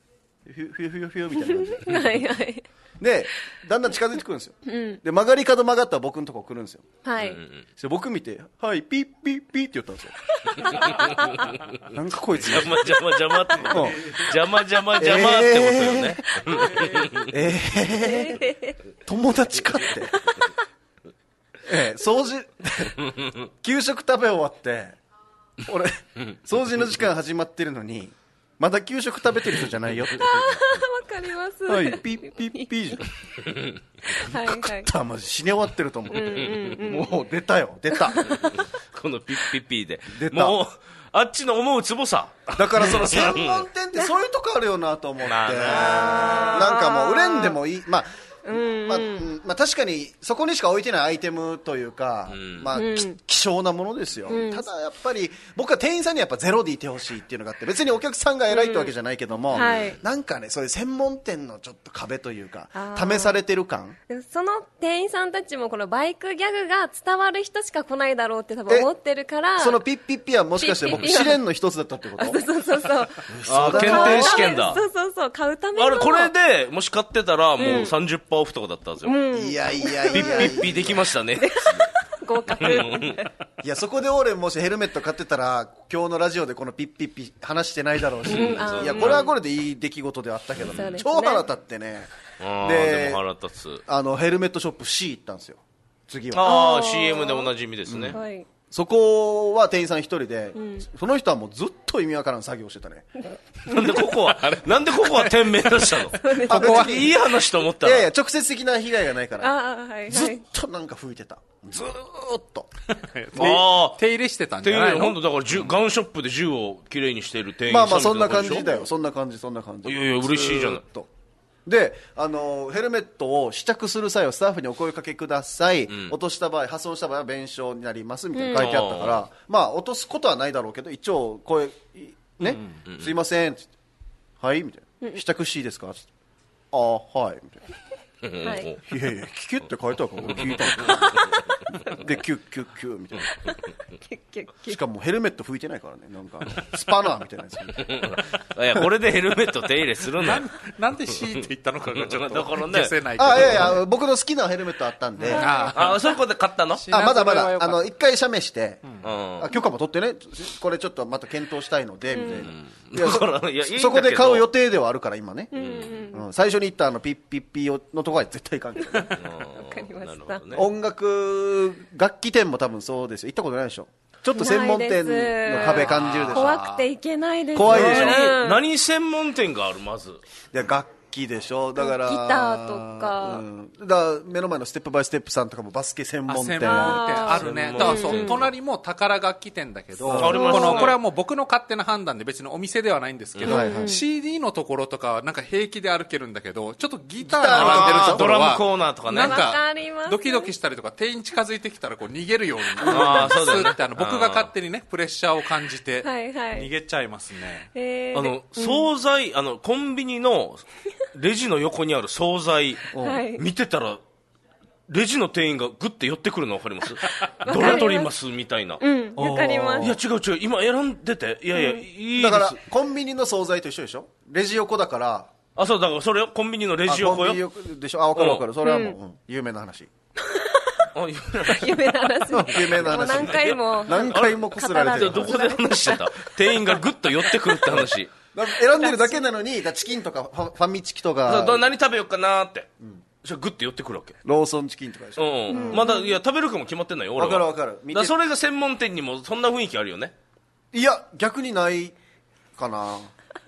フュフュフュフュみたいな感じはいはいでだんだん近づいてくるんですよ、 うん、 で曲がり角曲がったら僕のとこ来るんですよ、 はい、 で僕見てはいピッピッピッって言ったんですよなんかこいつ邪魔邪魔邪魔って邪魔邪魔邪魔ってことよねえー、えー、友達かってえー、掃除給食食べ終わって俺掃除の時間始まってるのにまだ給食食べてる人じゃないよって。 ああ、わかります。 はい、ピッピッピーじゃん。はいはい。食ったらマジ死に終わってると思う。うんうんうん、もう出たよ、出た。 このピッピッピーで。 出た。 もう、あっちの思うツボさ。 だからその専門店ってそういうとこあるよなと思って。なんかもう売れんでもいい。まあうんまあまあ、確かにそこにしか置いてないアイテムというか、うんまあ、うん、希少なものですよ、うん、ただやっぱり僕は店員さんにやっぱゼロでいてほしいっていうのがあって別にお客さんが偉いってわけじゃないけども、うんはい、なんかねそういう専門店のちょっと壁というか試されてる感その店員さんたちもこのバイクギャグが伝わる人しか来ないだろうって多分思ってるからそのピッピッピはもしかして僕試練の一つだったってことそうそうそうそうあ検定試験だそうそうそう買うためのあれこれでもし買ってたらもう さんじゅっパーセント オフとかだったんですよ、うんいやいやいやピッピッピできましたね合格いやそこで俺もしヘルメット買ってたら今日のラジオでこのピッピッピ話してないだろうし、うん、いやこれはこれでいい出来事であったけど、ね、超腹立ってねで, でも腹立つあのヘルメットショップ C 行ったんですよ次はああ シーエム でおなじみですね、うんはいそこは店員さん一人で、うん、その人はもうずっと意味わからん作業してたねなんでここはなんでここは店名出したのここはいい話と思ったらいやいや直接的な被害がないからあ、はいはい、 ずっとなんか吹いてたずーっとあ手入れしてたんじゃないの本当だからガンショップで銃をきれいにしている店員さんまあまあそんな感じだよそんな感じそんな感じいやいや嬉しいじゃないとであのヘルメットを試着する際はスタッフにお声かけください、うん、落とした場合破損した場合は弁償になりますみたいな書いてあったから、うん、まあ落とすことはないだろうけど一応声ね、うんうん、すいませんってはいみたいな試着していいですかってああはいみたいなはい、いやいや聞けって書いてあるから俺聞いたのでキュッキュッキュッみたいなキュッキュッキュッしかもヘルメット拭いてないからねなんかスパナーみたいなやついやこれでヘルメット手入れするのななんで C って言ったのかがちょっとだからね消せないけどあいやいや僕の好きなヘルメットあったんでああそこで買ったのあまだまだあの一回写メして、うん、あ許可も取ってねこれちょっとまた検討したいので、うん、みたいな、うん、いや そ, からいやいいそこで買う予定ではあるから今ね、うんうんうん、最初に言ったあのピッピッピのところは絶対いかんけどねわかりました、 ね、音楽楽器店も多分そうですよ行ったことないでしょちょっと専門店の壁感じるでしょ怖くて行けないです怖いでしょ、 うん、何専門店があるまずいや楽器でしょだからギターとか、 うん、だから目の前のステップバイステップさんとかもバスケ専門店あるねだからそう、うん、隣も宝楽器店だけど、うん、このこれはもう僕の勝手な判断で別にお店ではないんですけど、うんはいはい、シーディー のところとかはなんか平気で歩けるんだけどちょっとギター並んでるところはドラムコーナーとかねなんかドキドキしたりとか店員近づいてきたらこう逃げるようにあそうだ、ね、ってあの僕が勝手にねプレッシャーを感じて逃げちゃいますね、 はいはい、 あの惣菜、うん、あのコンビニのレジの横にある惣菜、はい、見てたらレジの店員がグッて寄ってくるの分かりますどれ取りますみたいなうん分かりますいや違う違う今選んでていやいや、うん、いいですだからコンビニの惣菜と一緒でしょレジ横だからあそうだからそれよコンビニのレジ横よコンビニ横でしょあ分かる分かるそれはもう、うん、有名な話有名な話有名な話もう何回も何回もこすられてるどこで話してた店員がグッと寄ってくるって話選んでるだけなのにチキンとかファ、ファミチキとか何食べようかなーって、うん、それグッて寄ってくるわけローソンチキンとかでしょ、 うんうん、まだいや食べるかも決まってんのよ俺は分かる分かるだそれが専門店にもそんな雰囲気あるよねいや逆にないかな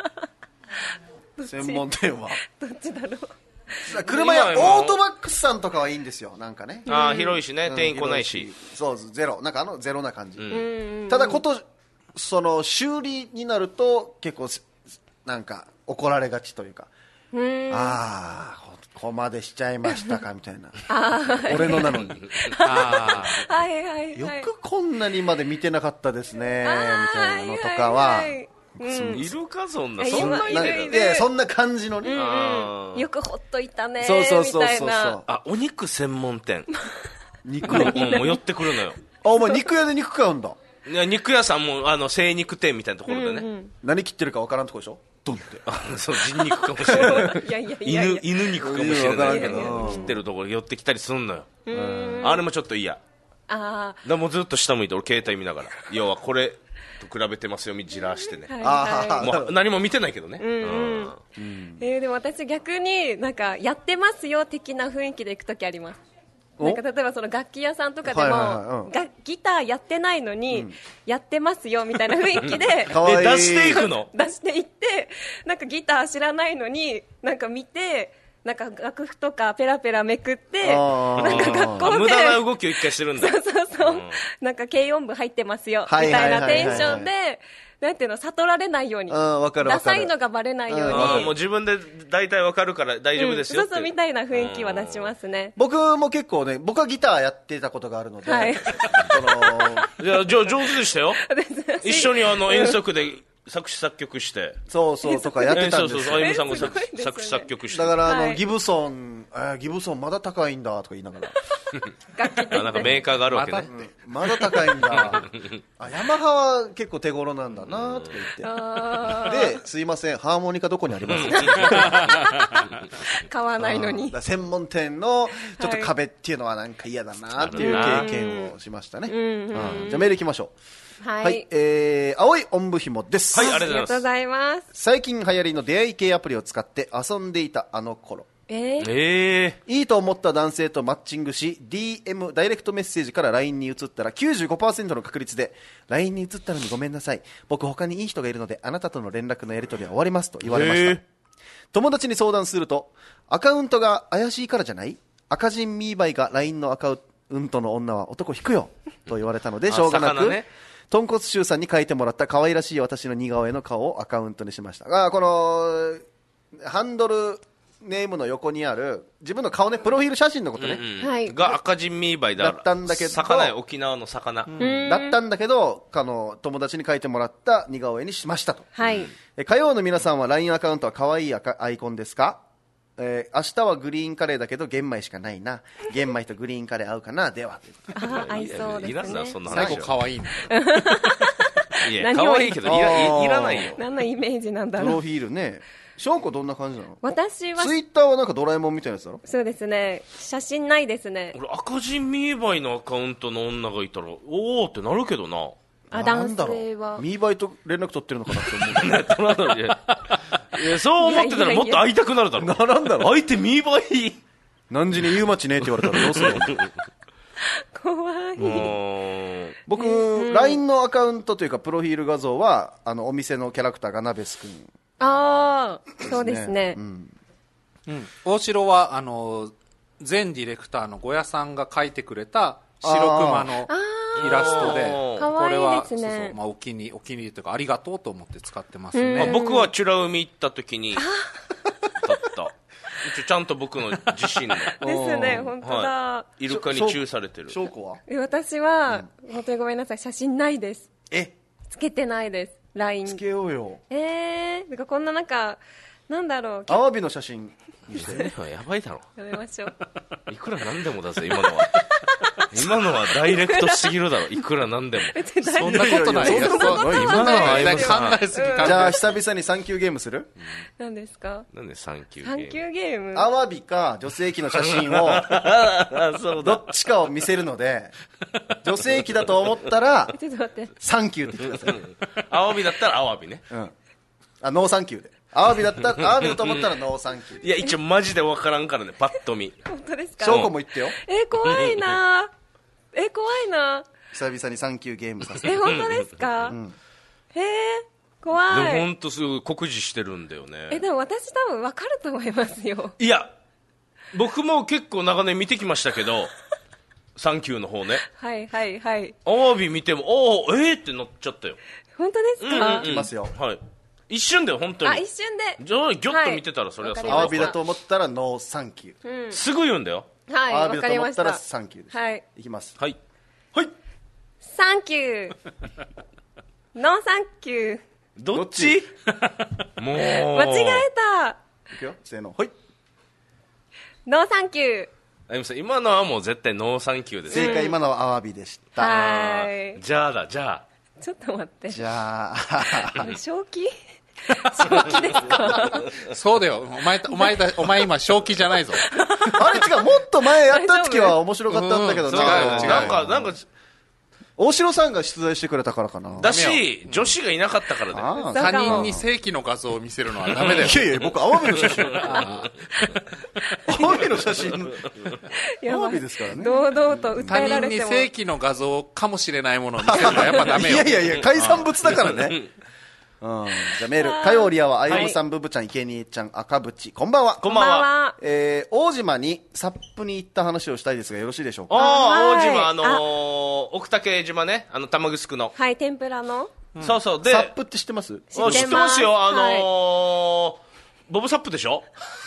専門店はどっちだろう車やオートバックスさんとかはいいんですよなんかねあ広いしね、うん、店員来ないしそうゼロなんかあのゼロな感じ、うん、ただことその修理になると結構なんか怒られがちというかうんああここまでしちゃいましたかみたいな俺のなのにあはいはい、はい、 よくこんなにまで見てなかったですねみたいなのとかは、はいはいはいうん、いるかそんなそんないるいやそんな感じのね、 うんうん、よくほっといたねそうそうそうそうみたいなあお肉専門店肉もう寄ってくるのよあお前肉屋で肉買うんだいや肉屋さんもあの精肉店みたいなところでね、うんうん、 何切ってるかわからんとこでしょドンってそう人肉かもしれないいやいやいやいや犬犬肉かもしれないけいやいやいやど切ってるところ寄ってきたりすんのよ。あれもちょっと嫌。 あだもうずっと下向いて俺携帯見ながら要はこれと比べてますよみじらしてね、 はいはい、 もう何も見てないけどね、 うんうんうん、えー、でも私逆になんかやってますよ的な雰囲気で行くときあります。なんか例えばその楽器屋さんとかでも、はいはいはいうん、ギターやってないのに、うん、やってますよみたいな雰囲気でえ出していくの出していってなんかギター知らないのになんか見てなんか楽譜とかペラペラめくってなんか学校で無駄な動きを一回してるんだ。 そうそうそう、うん、なんか軽音部入ってますよみたいなテンションでなんていうの悟られないようにダサいのがバレないようにもう自分で大体わかるから大丈夫ですよ、うん、 そうそうみたいな雰囲気は出しますね。 僕も結構ね僕はギターやってたことがあるので、はい、そのいや上手でしたよ一緒にあの遠足で作詞作曲してそうそうとかやってたんですよ。 そうそうあゆむさんが作詞、ね、作詞作曲してだからあの、はい、ギブソン、えー、ギブソンまだ高いんだとか言いながらあなんかメーカーがあるわけね。 まだ、まだ高いんだあヤマハは結構手頃なんだなとか言ってですいませんハーモニカどこにあります買わないのに専門店のちょっと壁っていうのはなんか嫌だなっていう経験をしましたね、うんうん、じゃあメールいきましょう。はい、はい、えー、青いおんぶひもです。 はい、ありがとうございます。 最近流行りの出会い系アプリを使って遊んでいたあの頃。 えー、 えー、いいと思った男性とマッチングし ディーエム ダイレクトメッセージから ライン に移ったら きゅうじゅうごパーセント の確率で ライン に移ったのにごめんなさい僕他にいい人がいるのであなたとの連絡のやり取りは終わりますと言われました、えー、友達に相談するとアカウントが怪しいからじゃない赤人ミーバイが ライン のアカウントの女は男引くよと言われたのでしょうがなく豚骨臭さんに書いてもらった可愛らしい私の似顔絵の顔をアカウントにしましたがこのハンドルネームの横にある自分の顔ねプロフィール写真のことね、 うんうん、が赤人ミーバイ だ, だったんだけど魚沖縄の魚、 うん、だったんだけどあの友達に書いてもらった似顔絵にしましたと、 はい、 え火曜の皆さんは ライン アカウントは可愛いアイコンですか？えー、明日はグリーンカレーだけど玄米しかないな玄米とグリーンカレー合うかなではあ合いそうですね。いらんなそんな話。 最後可愛いんだいや可愛いけどい ら, いらないよ。 何のイメージなんだろう。 プロフィールね。翔子どんな感じなの？ 私はツイッターはなんかドラえもんみたいなやつだろ？ そうですね写真ないですね。 俺赤人ミーバイのアカウントの女がいたらおーってなるけどな。 あ男性はミーバイと連絡取ってるのかなって思ういやそう思ってたらもっと会いたくなるだろ。 ならんだろ相手ミーバイ何時に言うまちねって言われたらどうするの怖い。 僕、うん、ライン のアカウントというかプロフィール画像はあのお店のキャラクターがナベス君。 ああそうですね、 うんうん、大城はあの前ディレクターの小屋さんが描いてくれた白熊のイラストでこれはそうそう、 まあ、お気にお気に入りというかありがとうと思って使ってますね。 あ僕は美ら海行った時にだったちゃんと僕の自身のですね本当だ、 はい、イルカにチューされてる。 翔子は私は、うん、本当にごめんなさい写真ないです。 えつけてないです。ラインつけようよ。 えー、なんかこんななんかなんだろうアワビの写真にしてやばいだろやめましょういくらなんでもだぜ今のは今のはダイレクトすぎるだろいくらなんでもそんなことないよ。今のは考えすぎじゃあ久々にサンキューゲームする？ 何ですか？ なんでサンキューゲーム？ サンキューゲームアワビか女性器の写真をどっちかを見せるので女性器だと思ったらちょっと待ってサンキューって言ってください。 アワビだったらアワビね、 うん、あノーサンキューでアワビだったらアワビだと思ったらノーサンキュー。 いや一応マジで分からんからねパッと見。 本当ですか？ 翔子も言ってよ。 えー、怖いなえ怖いな久々にサンキューゲームさせて。 え本当ですか？うん、えー、怖い。 でも本当すごい酷似してるんだよね。 えでも私多分分かると思いますよ。 いや僕も結構長年見てきましたけどサンキューの方ねはいはいはいアワビ見てもおおえーってなっちゃったよ。 本当ですか？うんうんうん、 いきますよ。 はい一瞬で本当に。 あ一瞬でじゃあギョッと見てたらそれはそうだ。 アワビだと思ったらノーサンキュー、 うん、 すぐ言うんだよ。 はいアワビだと思ったらサンキューです。 はいいきます。 はいはいサンキューノーサンキューどっちもう間違えた。 いくよせーのはいノーサンキュー。 あゆみさん今のはもう絶対ノーサンキューです。 正解、うん、今のはアワビでした。 はいじゃあだじゃあちょっと待ってじゃあ正気正気ですか？ そうだよ。お前、お前だ、お前今正気じゃないぞ。 あれ違う、もっと前やった時は面白かったんだけどな。 違う、違う。なんか、なんか、 大城さんが出題してくれたからかな。 だし、女子がいなかったからだよ。 他人に正規の画像を見せるのはダメだよ。 いやいや、僕、アワビの写真。アワビの写真。アワビですからね。 堂々と訴えられても。 他人に正規の画像かもしれないものを見せるのはやっぱダメよ。 いやいやいや、海産物だからね。うん、じゃあメール、火曜リアはあゆむさん、ブブちゃん、いけにえちゃん、赤渕、こんばんは。 こんばんは。 えー、大島にサップに行った話をしたいですがよろしいでしょうか。 ああ、大島、あのー、奥武島ね、あの玉城の。 はい、天ぷらの。 うん、そうそう。で、 サップって知ってます？ 知ってます、知ってますよ。あのーはい、ボブサップでしょ？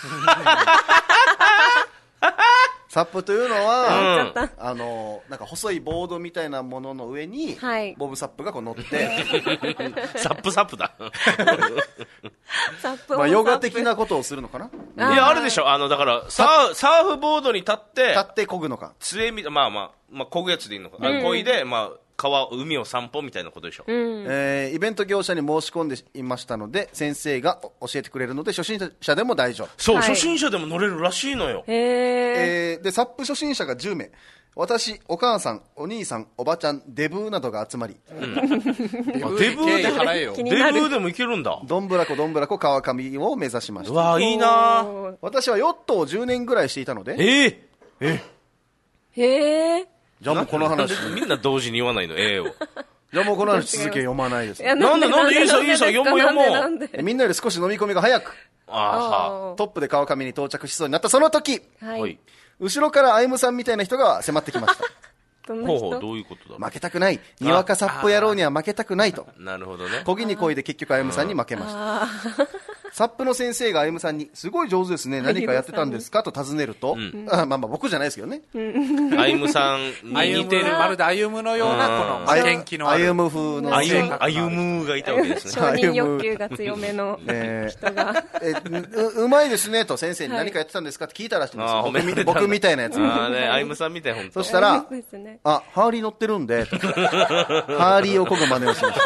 サップというのは、うん、あのなんか細いボードみたいなものの上に、はい、ボブサップがこう乗ってサップサップだサップまあヨガ的なことをするのかな。 いやあるでしょ。あのだからサーサーフボードに立って立って漕ぐのか、 杖みたいまあまあまあ漕ぐやつでいいのか、うん、漕いでまあ川海を散歩みたいなことでしょ、うん、 えー、イベント業者に申し込んでいましたので先生が教えてくれるので初心者でも大丈夫。 そう、 はい、 初心者でも乗れるらしいのよ。 へー、 えー、でサップ初心者がじゅうめい、私、お母さん、お兄さん、おばちゃん、デブーなどが集まり、うん、デブーで払えよ。デブーでもいけるんだ。 どんぶらこどんぶらこ川上を目指しました。 うわーいいな。 私はヨットをじゅうねんぐらいしていたので、 えー、えへー、 じゃあもうこの話みんな同時に言わないの、ええを。 じゃあもうこの話続け読まないです。 なんでなんでいいさいいさ読もう読もう。みんなより少し飲み込みが早く、あトップで川上に到着しそうになったその時、はい、後ろからあゆむさんみたいな人が迫ってきました。 どんな人？ ほうほう、どういうことだ。 負けたくない、にわかサップ野郎には負けたくないと。 なるほどね。 こぎにこいで結局あゆむさんに負けました。サップの先生があゆむさんにすごい上手ですね、何かやってたんですかと尋ねると、うん、あまあまあ僕じゃないですけどね、 あゆむさんに似てる、 まるであゆむのようなこの元気のあるあゆむ風のあゆむ、あゆむがいたわけですね。 承認欲求が強めの人が、 えー、う, うまいですねと先生に何かやってたんですかって聞いたらしいんですよ、僕, み僕みたいなやつ。 あ、ね、あゆむさんみたい。本当。 そしたら、あハーリー乗ってるんでハーリーを漕ぐ真似をしました。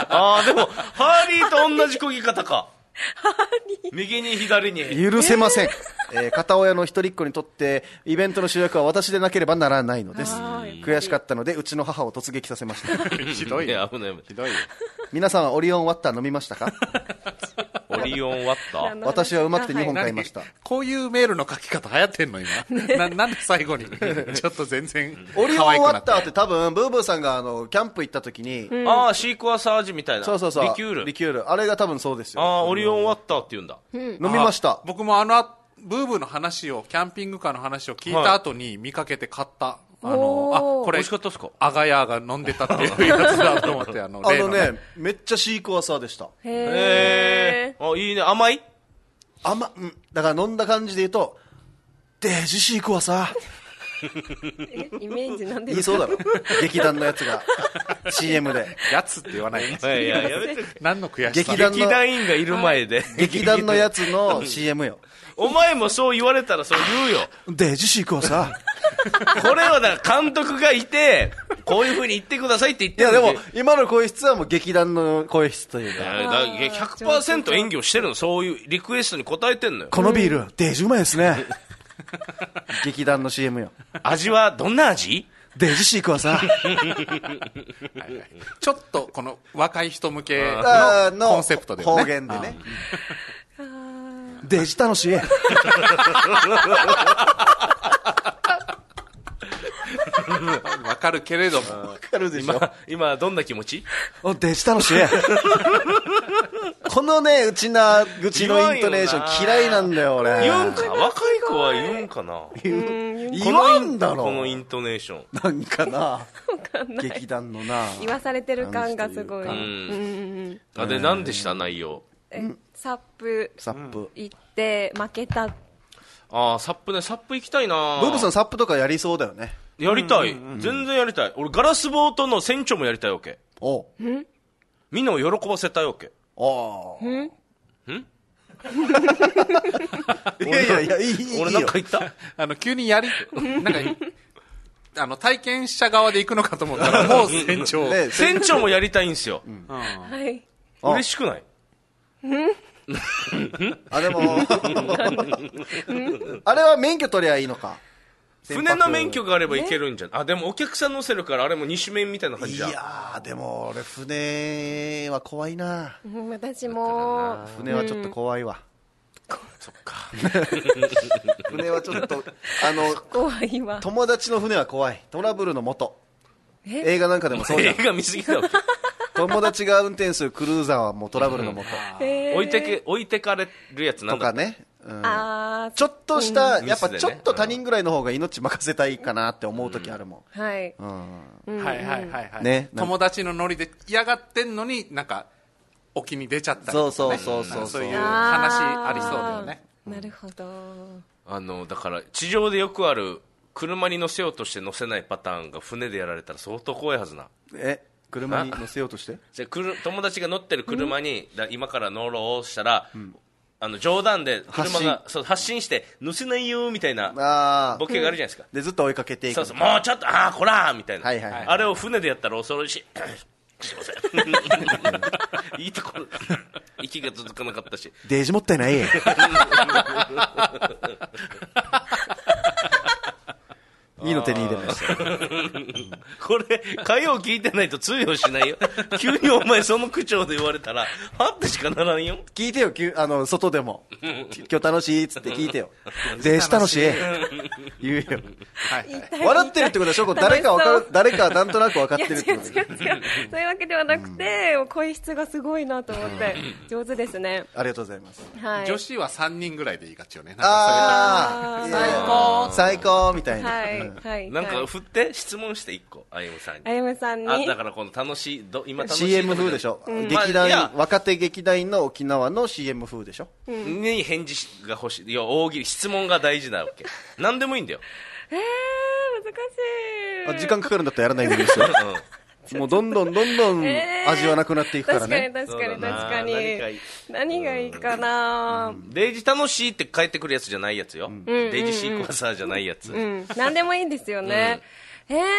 ああでもハーリーと同じ漕ぎ方か。右に左に許せません。えー、片親の一人っ子にとってイベントの主役は私でなければならないのです。悔しかったのでうちの母を突撃させました。 ひどいよ。危ない。ひどいよ。 皆さんはオリオンワッター飲みましたか？ オリオンワッター。 私はうまくてにほん買いました。 こういうメールの書き方流行ってんの今。な, なんで最後にちょっと全然オリオンワッターって多分ブーブーさんがあのキャンプ行った時に、 うん、ああシークワーサージみたいな。 そうそうそう。 リキュール。 リキュール。あれが多分そうですよ。 ああオリオンワッターって言うんだ。 うん、飲みました。 僕もあのブーブーの話をキャンピングカーの話を聞いた後に見かけて買った。はい、あのあこれ美味しかったですか？ アガヤが飲んでたっていうやつだと思ってあのあのねめっちゃシークワーサーでした。 へえ。あいいね。甘い？ 甘うんだから飲んだ感じで言うとデージシークワーサー。イメージなんで言いそうだろ劇団のやつが シーエム でやつって言わない。いやいややめて。 何の悔しさ。 劇団の劇団員がいる前で劇団のやつの シーエム よ。 お前もそう言われたらそう言うよ。 デージシークワーサー。これはだから監督がいてこういう風に言ってくださいって言ってる。 いやでも今の声質はもう劇団の声質というか、 だ ひゃくパーセント 演技をしてるの。そういうリクエストに応えてんのよ。 このビール、うん、デージうまいですね。劇団の シーエム よ。 味はどんな味？ デージシークワーサー。 はいはい、ちょっとこの若い人向けのコンセプトで、ね、 方言でね。デージ楽しい。 わかるけれども。 わかるでしょ。 今、今どんな気持ち？ おデージ楽しい。このね、うちな、うちのイントネーション嫌いなんだよ、俺。 言うんか？若い子は言うんかな？ 言わんだろ。 このイントネーション。 なんかな。劇団のな。 言わされてる感がすごい。うんうんあで、何でした内容？ サップサップ行って負けた。 ああサップね。サップ行きたいな。 ブーブさんサップとかやりそうだよね。 やりたい、うんうんうん、全然やりたい。俺ガラスボートの船長もやりたいわけ。 おみんなを喜ばせたいわけ。 ああんんいやいやいやいいいい俺なんか言ったあの急にやりなんかあの体験者側で行くのかと思ったらもう船長、 ね、船長もやりたいんですよ、 うん、はい嬉しくない？ あでもあれは免許取りゃいいのか。 船の免許があればいけるんじゃん。あでもお客さん乗せるからあれも二種免みたいな感じじゃん。 いやーでも俺船は怖いな。 私も船はちょっと怖いわ、 うん、そっか船はちょっとあの怖いわ。 友達の船は怖い。トラブルの元。映画なんかでもそうじゃん。 映画見すぎだわ友達が運転するクルーザーはもうトラブルの元、 うん、置いてけ置いてかれるやつなんだとかね、うん、あちょっとした、うん、やっぱちょっと他人ぐらいの方が命任せたいかなって思う時あるもん、 うん、はい、 うん、はいはいはいはい、ね、友達のノリで嫌がってんのになんか沖に出ちゃったりとか、ね、 そうそうそうそう、 そういう話ありそうだよね。 なるほど。 あのだから地上でよくある車に乗せようとして乗せないパターンが船でやられたら相当怖いはずな。 え車に乗せようとしてじゃ友達が乗ってる車に、うん、今から乗ろうしたら、うん、あの冗談で車が発 信, そう発信して乗せないよみたいなボケがあるじゃないですか、 うん、でずっと追いかけていく。 そうそうもうちょっとああこらーみたいな、 はいはいはい、 あれを船でやったら恐ろしいすいませんいいところ息が続かなかったしデージもったいないいいの手に入れましたこれ火曜聞いてないと通用しないよ急にお前その口調で言われたらはってしかならんよ。 聞いてよあの外でも今日楽しいっつって聞いてよでし楽しい言うよ、はいはい、笑ってるってことでしょ。誰か分かる誰かなんとなく分かってるってこと。 いや違う違う違うそういうわけではなくて、うん、声質がすごいなと思って上手ですね。 ありがとうございます、 はい、女子はさんにんぐらいで言いがちよね。なんかあ最高最高みたいな、 はいうんはい、 なんか振って質問していっこあゆむさんに。 あゆむさんにあだからこの楽しいど今楽しいシーエム 風でしょ、うん、劇団、まあ、若手劇団員の沖縄の シーエム 風でしょ、 うん、に返事が欲しい。いや大喜利質問が大事なわけ何でもいいんだよ。 えー難しい。 あ時間かかるんだったらやらないでいいですよ、うん、もうどんどんどんどん味はなくなっていくからね、 えー、確かに確かに確かに何がいいかな、 うん、デイジ楽しいって帰ってくるやつじゃないやつよ、うん、デイジシークワーサーじゃないやつ、 うん、何でもいいんですよね、うん、えー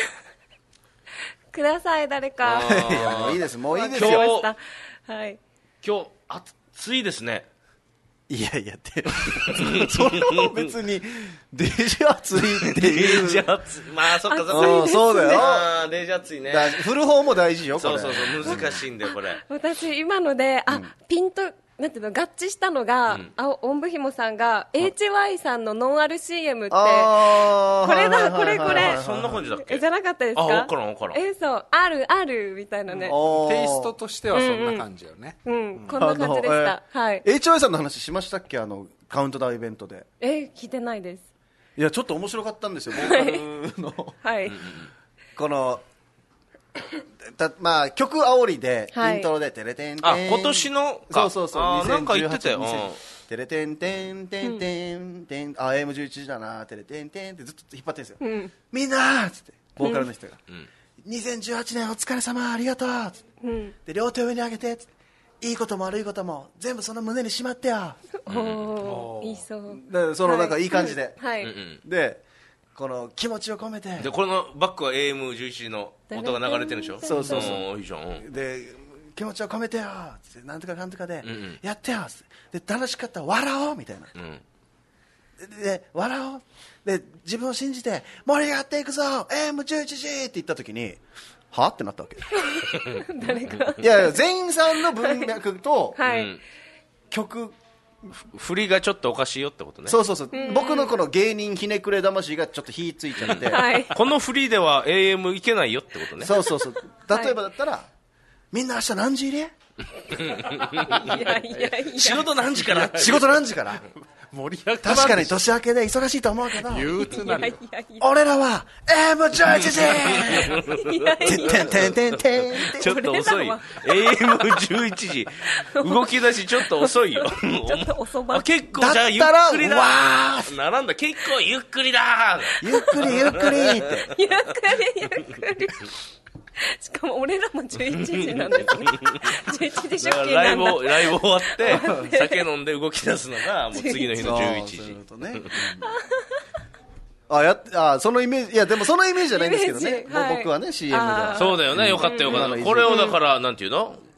ください誰かいやもういいですもういいですよ。 今日、はい、今日暑いですね。 いやいやってそれも別にデージ暑いっていうデージ暑いまあそっかそっか、 うん、そうだよあデージ暑いね。 振る方も大事よこれ。 そうそうそう難しいんだよこれ私今のであ、うん、ピンとなんていうの合致したのが、うん、あおんぶひもさんが エイチワイ さんのノンアル シーエム ってこれだこれこれそんな感じだっけじゃなかったですか。 あ分からん分からん。 えそうあるあるみたいなね、 うん、テイストとしてはそんな感じよね、 うん、うんうん、こんな感じでした、えー、はい。 エイチワイ さんの話しましたっけあのカウントダウンイベントで。 え聞いてないです。 いやちょっと面白かったんですよボーカルのはいこのたまあ曲煽りで、はい、イントロでテレテンテンあ今年のそうそうそうあなんか言ってたよ、うん、 テレテンテンテンテンテンあ エーエムじゅういち 時だなテレテンテンってずっと引っ張ってるんですよ、うん、みんなーっつってボーカルの人が、うん、にせんじゅうはちねんお疲れ様ありがとうっつって、うん、で両手上に上げてっつっていいことも悪いことも全部その胸にしまってよ。 おーいいそうでそのなんかいい感じで、 はい、 でこの気持ちを込めてでこのバックは エーエムじゅういち の音が流れてるでしょ。 そうそうそういいじゃん。 で気持ちを込めてよってなんとかなんとかで、うんうん、やってよで楽しかったら笑おうみたいな、うん、で, で笑おうで自分を信じて盛り上がっていくぞ エーエムじゅういち 時って言った時にはってなったわけ誰かいやいや全員さんの文脈と、 はい、 曲振りがちょっとおかしいよってことね。 そうそうそう、うん、僕のこの芸人ひねくれ魂がちょっと火ついちゃって、はい、 この振りでは エーエム いけないよってことね。 そうそうそう例えばだったら、はい、みんな明日何時入れいやいやいや仕事何時から仕事何時から盛り上がる。 確かに年明けで忙しいと思うけど憂鬱なる俺らは エーエムじゅういち 時てんてんてんてんちょっと遅い エーエムじゅういち 時動き出しちょっと遅いよちょっと遅ば結構じゃあゆっくりだ並んだ結構ゆっくりだゆっくりゆっくりってゆっくりゆっくりしかも俺らもじゅういちじなんですねじゅういちじ出勤なんだ。 ライブライブ終わって酒飲んで動き出すのがもう次の日のじゅういちじね、あやあそのイメージいやでもそのイメージじゃないんですけどね、はい、僕はね シーエム がそうだよねよかったよかった、うん、これをだからなんていうの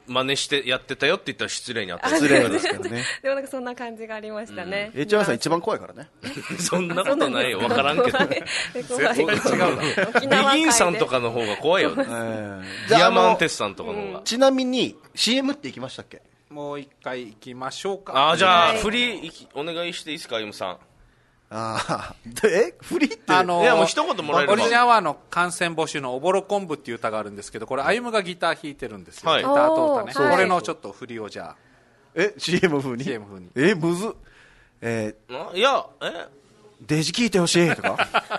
真似してやってたよって言ったら失礼にあった失礼ですけどねでもなんかそんな感じがありましたね。 エイチワン さん一番怖いからねそんなことないよ、分からんけど怖い絶対違うなビギンさんとかの方が怖いよね、えー、 ディアマンテスさんとかの方が、うん、 ちなみに シーエム って行きましたっけ？ もう一回行きましょうか。 あ、じゃあ、はい、フリーお願いしていいですか、歩さん。 あえフリーって、 あのー、 いやもう一言もらえれば。 オリジナルアワーの観戦募集のおぼろ昆布っていう歌があるんですけど、これ歩がギター弾いてるんですよ、はい、ギターと歌ね、これのちょっと振りをじゃあえ シーエム 風にシーエム 風にえむずえー、いやえデジ聞いてほしいとか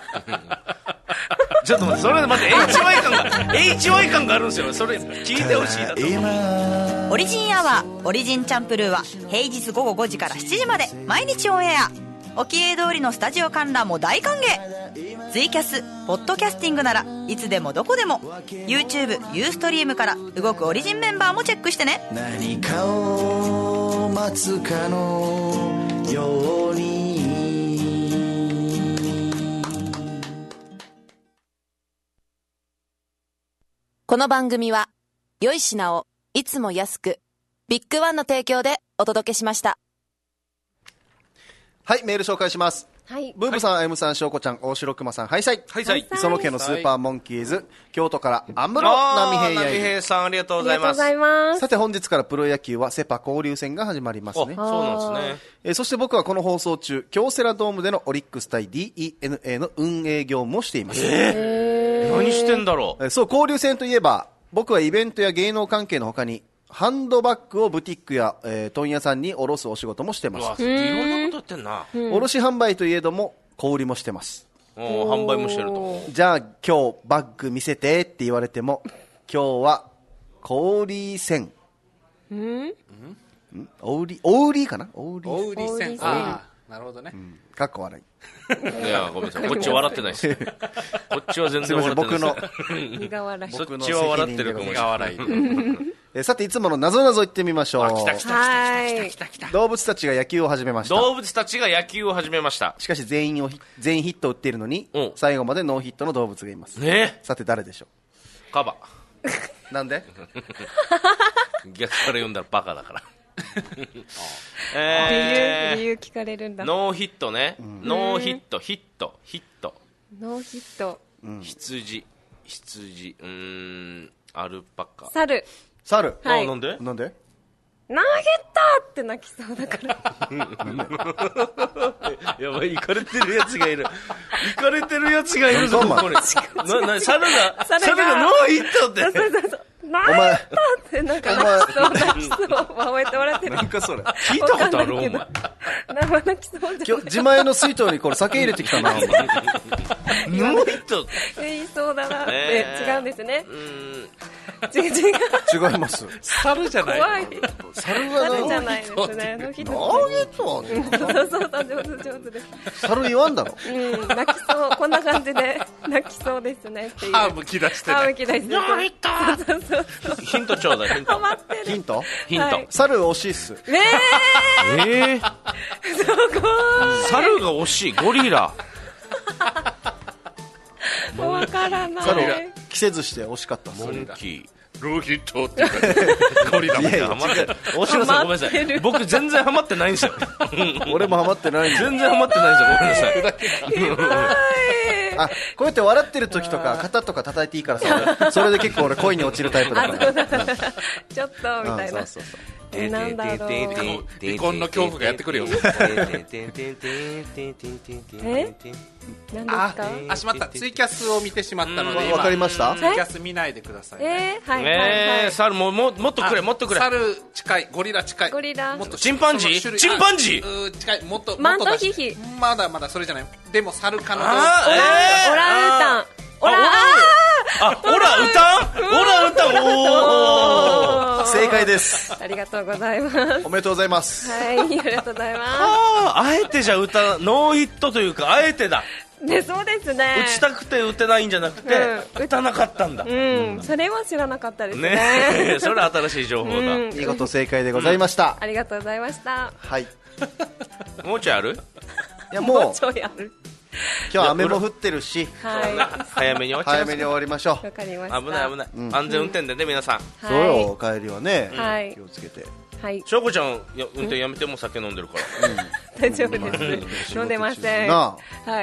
ちょっと待って、それで待って エイチワイ 感が エイチワイ 感があるんですよ、それ聞いてほしいだと。 オリジンアワーオリジンチャンプルーは平日午後ごじからしちじまで毎日オンエア。おきれい通りのスタジオ観覧も大歓迎。ツイキャス、ポッドキャスティングならいつでもどこでも YouTube、ユーストリームから動くオリジンメンバーもチェックしてね。 何かを待つかのように。 この番組は良い品をいつも安くビッグワンの提供でお届けしました。 はい、メール紹介します。はい、ブーブさん、あゆむさん、しょうこちゃん、大城熊さん、ハイサイ。 ハイサイ。 磯野家のスーパーモンキーズ、京都からアンブロ波平波平さん、ありがとうございます。 ありがとうございます。 さて本日からプロ野球はセパ交流戦が始まりますね。 そうなんですね。 えー、そして僕はこの放送中、京セラドームでのオリックス対 ディーイーエヌエー の運営業務をしています。 えー、何してんだろう。 えー、そう、交流戦といえば、僕はイベントや芸能関係の他に、ハンドバッグをブティックや、えー、問屋さんに卸すお仕事もしてます。 いろんなことやってんな。 卸販売といえども小売りもしてます。 お販売もしてると。 じゃあ今日バッグ見せてって言われても今日は小売船んお売りお売りかなお売りお売り船。ああ、なるほどね、うん、 かっこ笑い。 いやごめんなさい、こっちは笑ってないです。こっちは全然笑ってないです。 僕の苦笑い。 そっちは笑ってるかもしれない。 えさていつもの謎々行ってみましょう。 あ、来た来た来た来た来た。 動物たちが野球を始めました。 動物たちが野球を始めました。 しかし全員を全員ヒットを打っているのに、うん、最後までノーヒットの動物がいます。 ね、 さて誰でしょう。カバ。 なんで？ 逆から読んだらバカだから。 えー、理由理由聞かれるんだ。 ノーヒットね、うん、ノーヒットヒットヒットノーヒット、 うん、羊羊うーんアルパカ猿猿、 はい、 あ、なんでなんで投げたって泣きそうだからやばい、イカれてるやつがいる。イカれてるやつがいるぞこれ。なな猿が猿がノーヒットって。 そうそうそう、投げたってなんか泣きそう泣きそう。まあ、終えてもらってる。 なんかそれ聞いたことあるお前。 生泣きそうじゃん。 今日自前の水筒にこれ酒入れてきたな。ノーヒット言いそうだなって、えー、違うんですね。 うん違う違う違います。 猿じゃない。 怖い。 猿が猿じゃないですね。ノーヒット。 ノーヒット。 そうそうそう、上手上手です。 猿言わんだろ。 うん、泣きそう、こんな感じで泣きそうですねっていう。 歯むき出して、ね。 歯むき出して。 ノーヒット。そうそうそう。ヒントちょうだい。ヒント。 ハマってる。 ヒント。 ヒント。はい、 猿惜しいっす。 えー、 えー。 すごい。 猿が惜しい。ゴリラ。 わからない。 猿着せずして惜しかった。 モンキー。 ノーヒットっていうかゴリラみたいな。 大城さんごめんなさい。僕全然ハマってないんですよ。 俺もハマってないんですよ。 全然ハマってないんですよ。ごめんなさい。 あ、こうやって笑ってる時とか肩とか叩いていいからさ、それで結構俺恋に落ちるタイプだから。 ちょっとみたいな。そうそうそう。え、なんだろう。 離婚の恐怖がやってくるよ。 え？何ですか？ あ、しまった。ツイキャスを見てしまったので、 わかりました？ ツイキャス見ないでください。 えー、はいはいはい。猿もももっとくれもっとくれ。 猿近い、ゴリラ近い。 ゴリラ。 もっとチンパンジー？チンパンジー？近い、もっとマントヒヒ。 まだまだそれじゃない。でも猿かな。 オランウータン。オラあ、オラウタン？オラウタン。おー。 正解です。 ありがとうございます。 おめでとうございます。 はい、ありがとうございます。 ああ、あえてじゃ歌ノーヒットというかあえてだ。 ね、そうですね。 打ちたくて打てないんじゃなくて、うん、打たなかったんだ。 うん、それは知らなかったですね。 ねそれは新しい情報だ。うん、 見事正解でございました。 うん、ありがとうございました。 はい。 もうちょいある？ いやもう。 もうちょいある。 今日雨も降ってるし、 はい、 早めに終わっちゃいます。 早めに終わりましょう。 わかりました。 危ない危ない、うん、安全運転でね皆さん、 そうよ、お帰りはね、 はい、 気をつけて。 はい、 しょうこちゃんや運転やめて、もう酒飲んでるから、うん、 大丈夫です飲んでません。はい、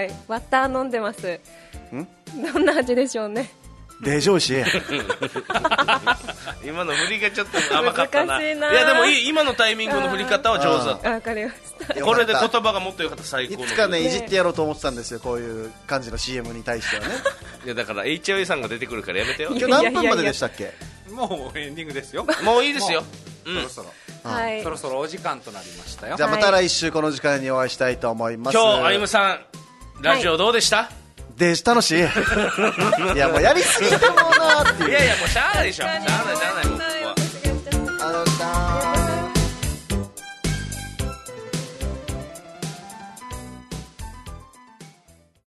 ワッター飲んでます。んどんな味でしょうね。 でしょうし今の振りがちょっと甘かったな。いやでもいい、今のタイミングの振り方は上手だった。 わかりました。 これで言葉がもっと良かった。最高のいつかねいじってやろうと思ってたんですよ、こういう感じの シーエム に対してはね。 いやだから エイチオーエー さんが出てくるからやめてよ。 今日何分まででしたっけ？ もうエンディングですよ。 もういいですよ、 うん、そろそろ、はい、そろそろお時間となりましたよ。 じゃあまた来週この時間にお会いしたいと思います。 今日歩夢さんラジオどうでした？はい、 で楽しい。いやもうやりすぎたものっていう。 いやいやもうしゃあないでしょ。しゃあないしゃあない。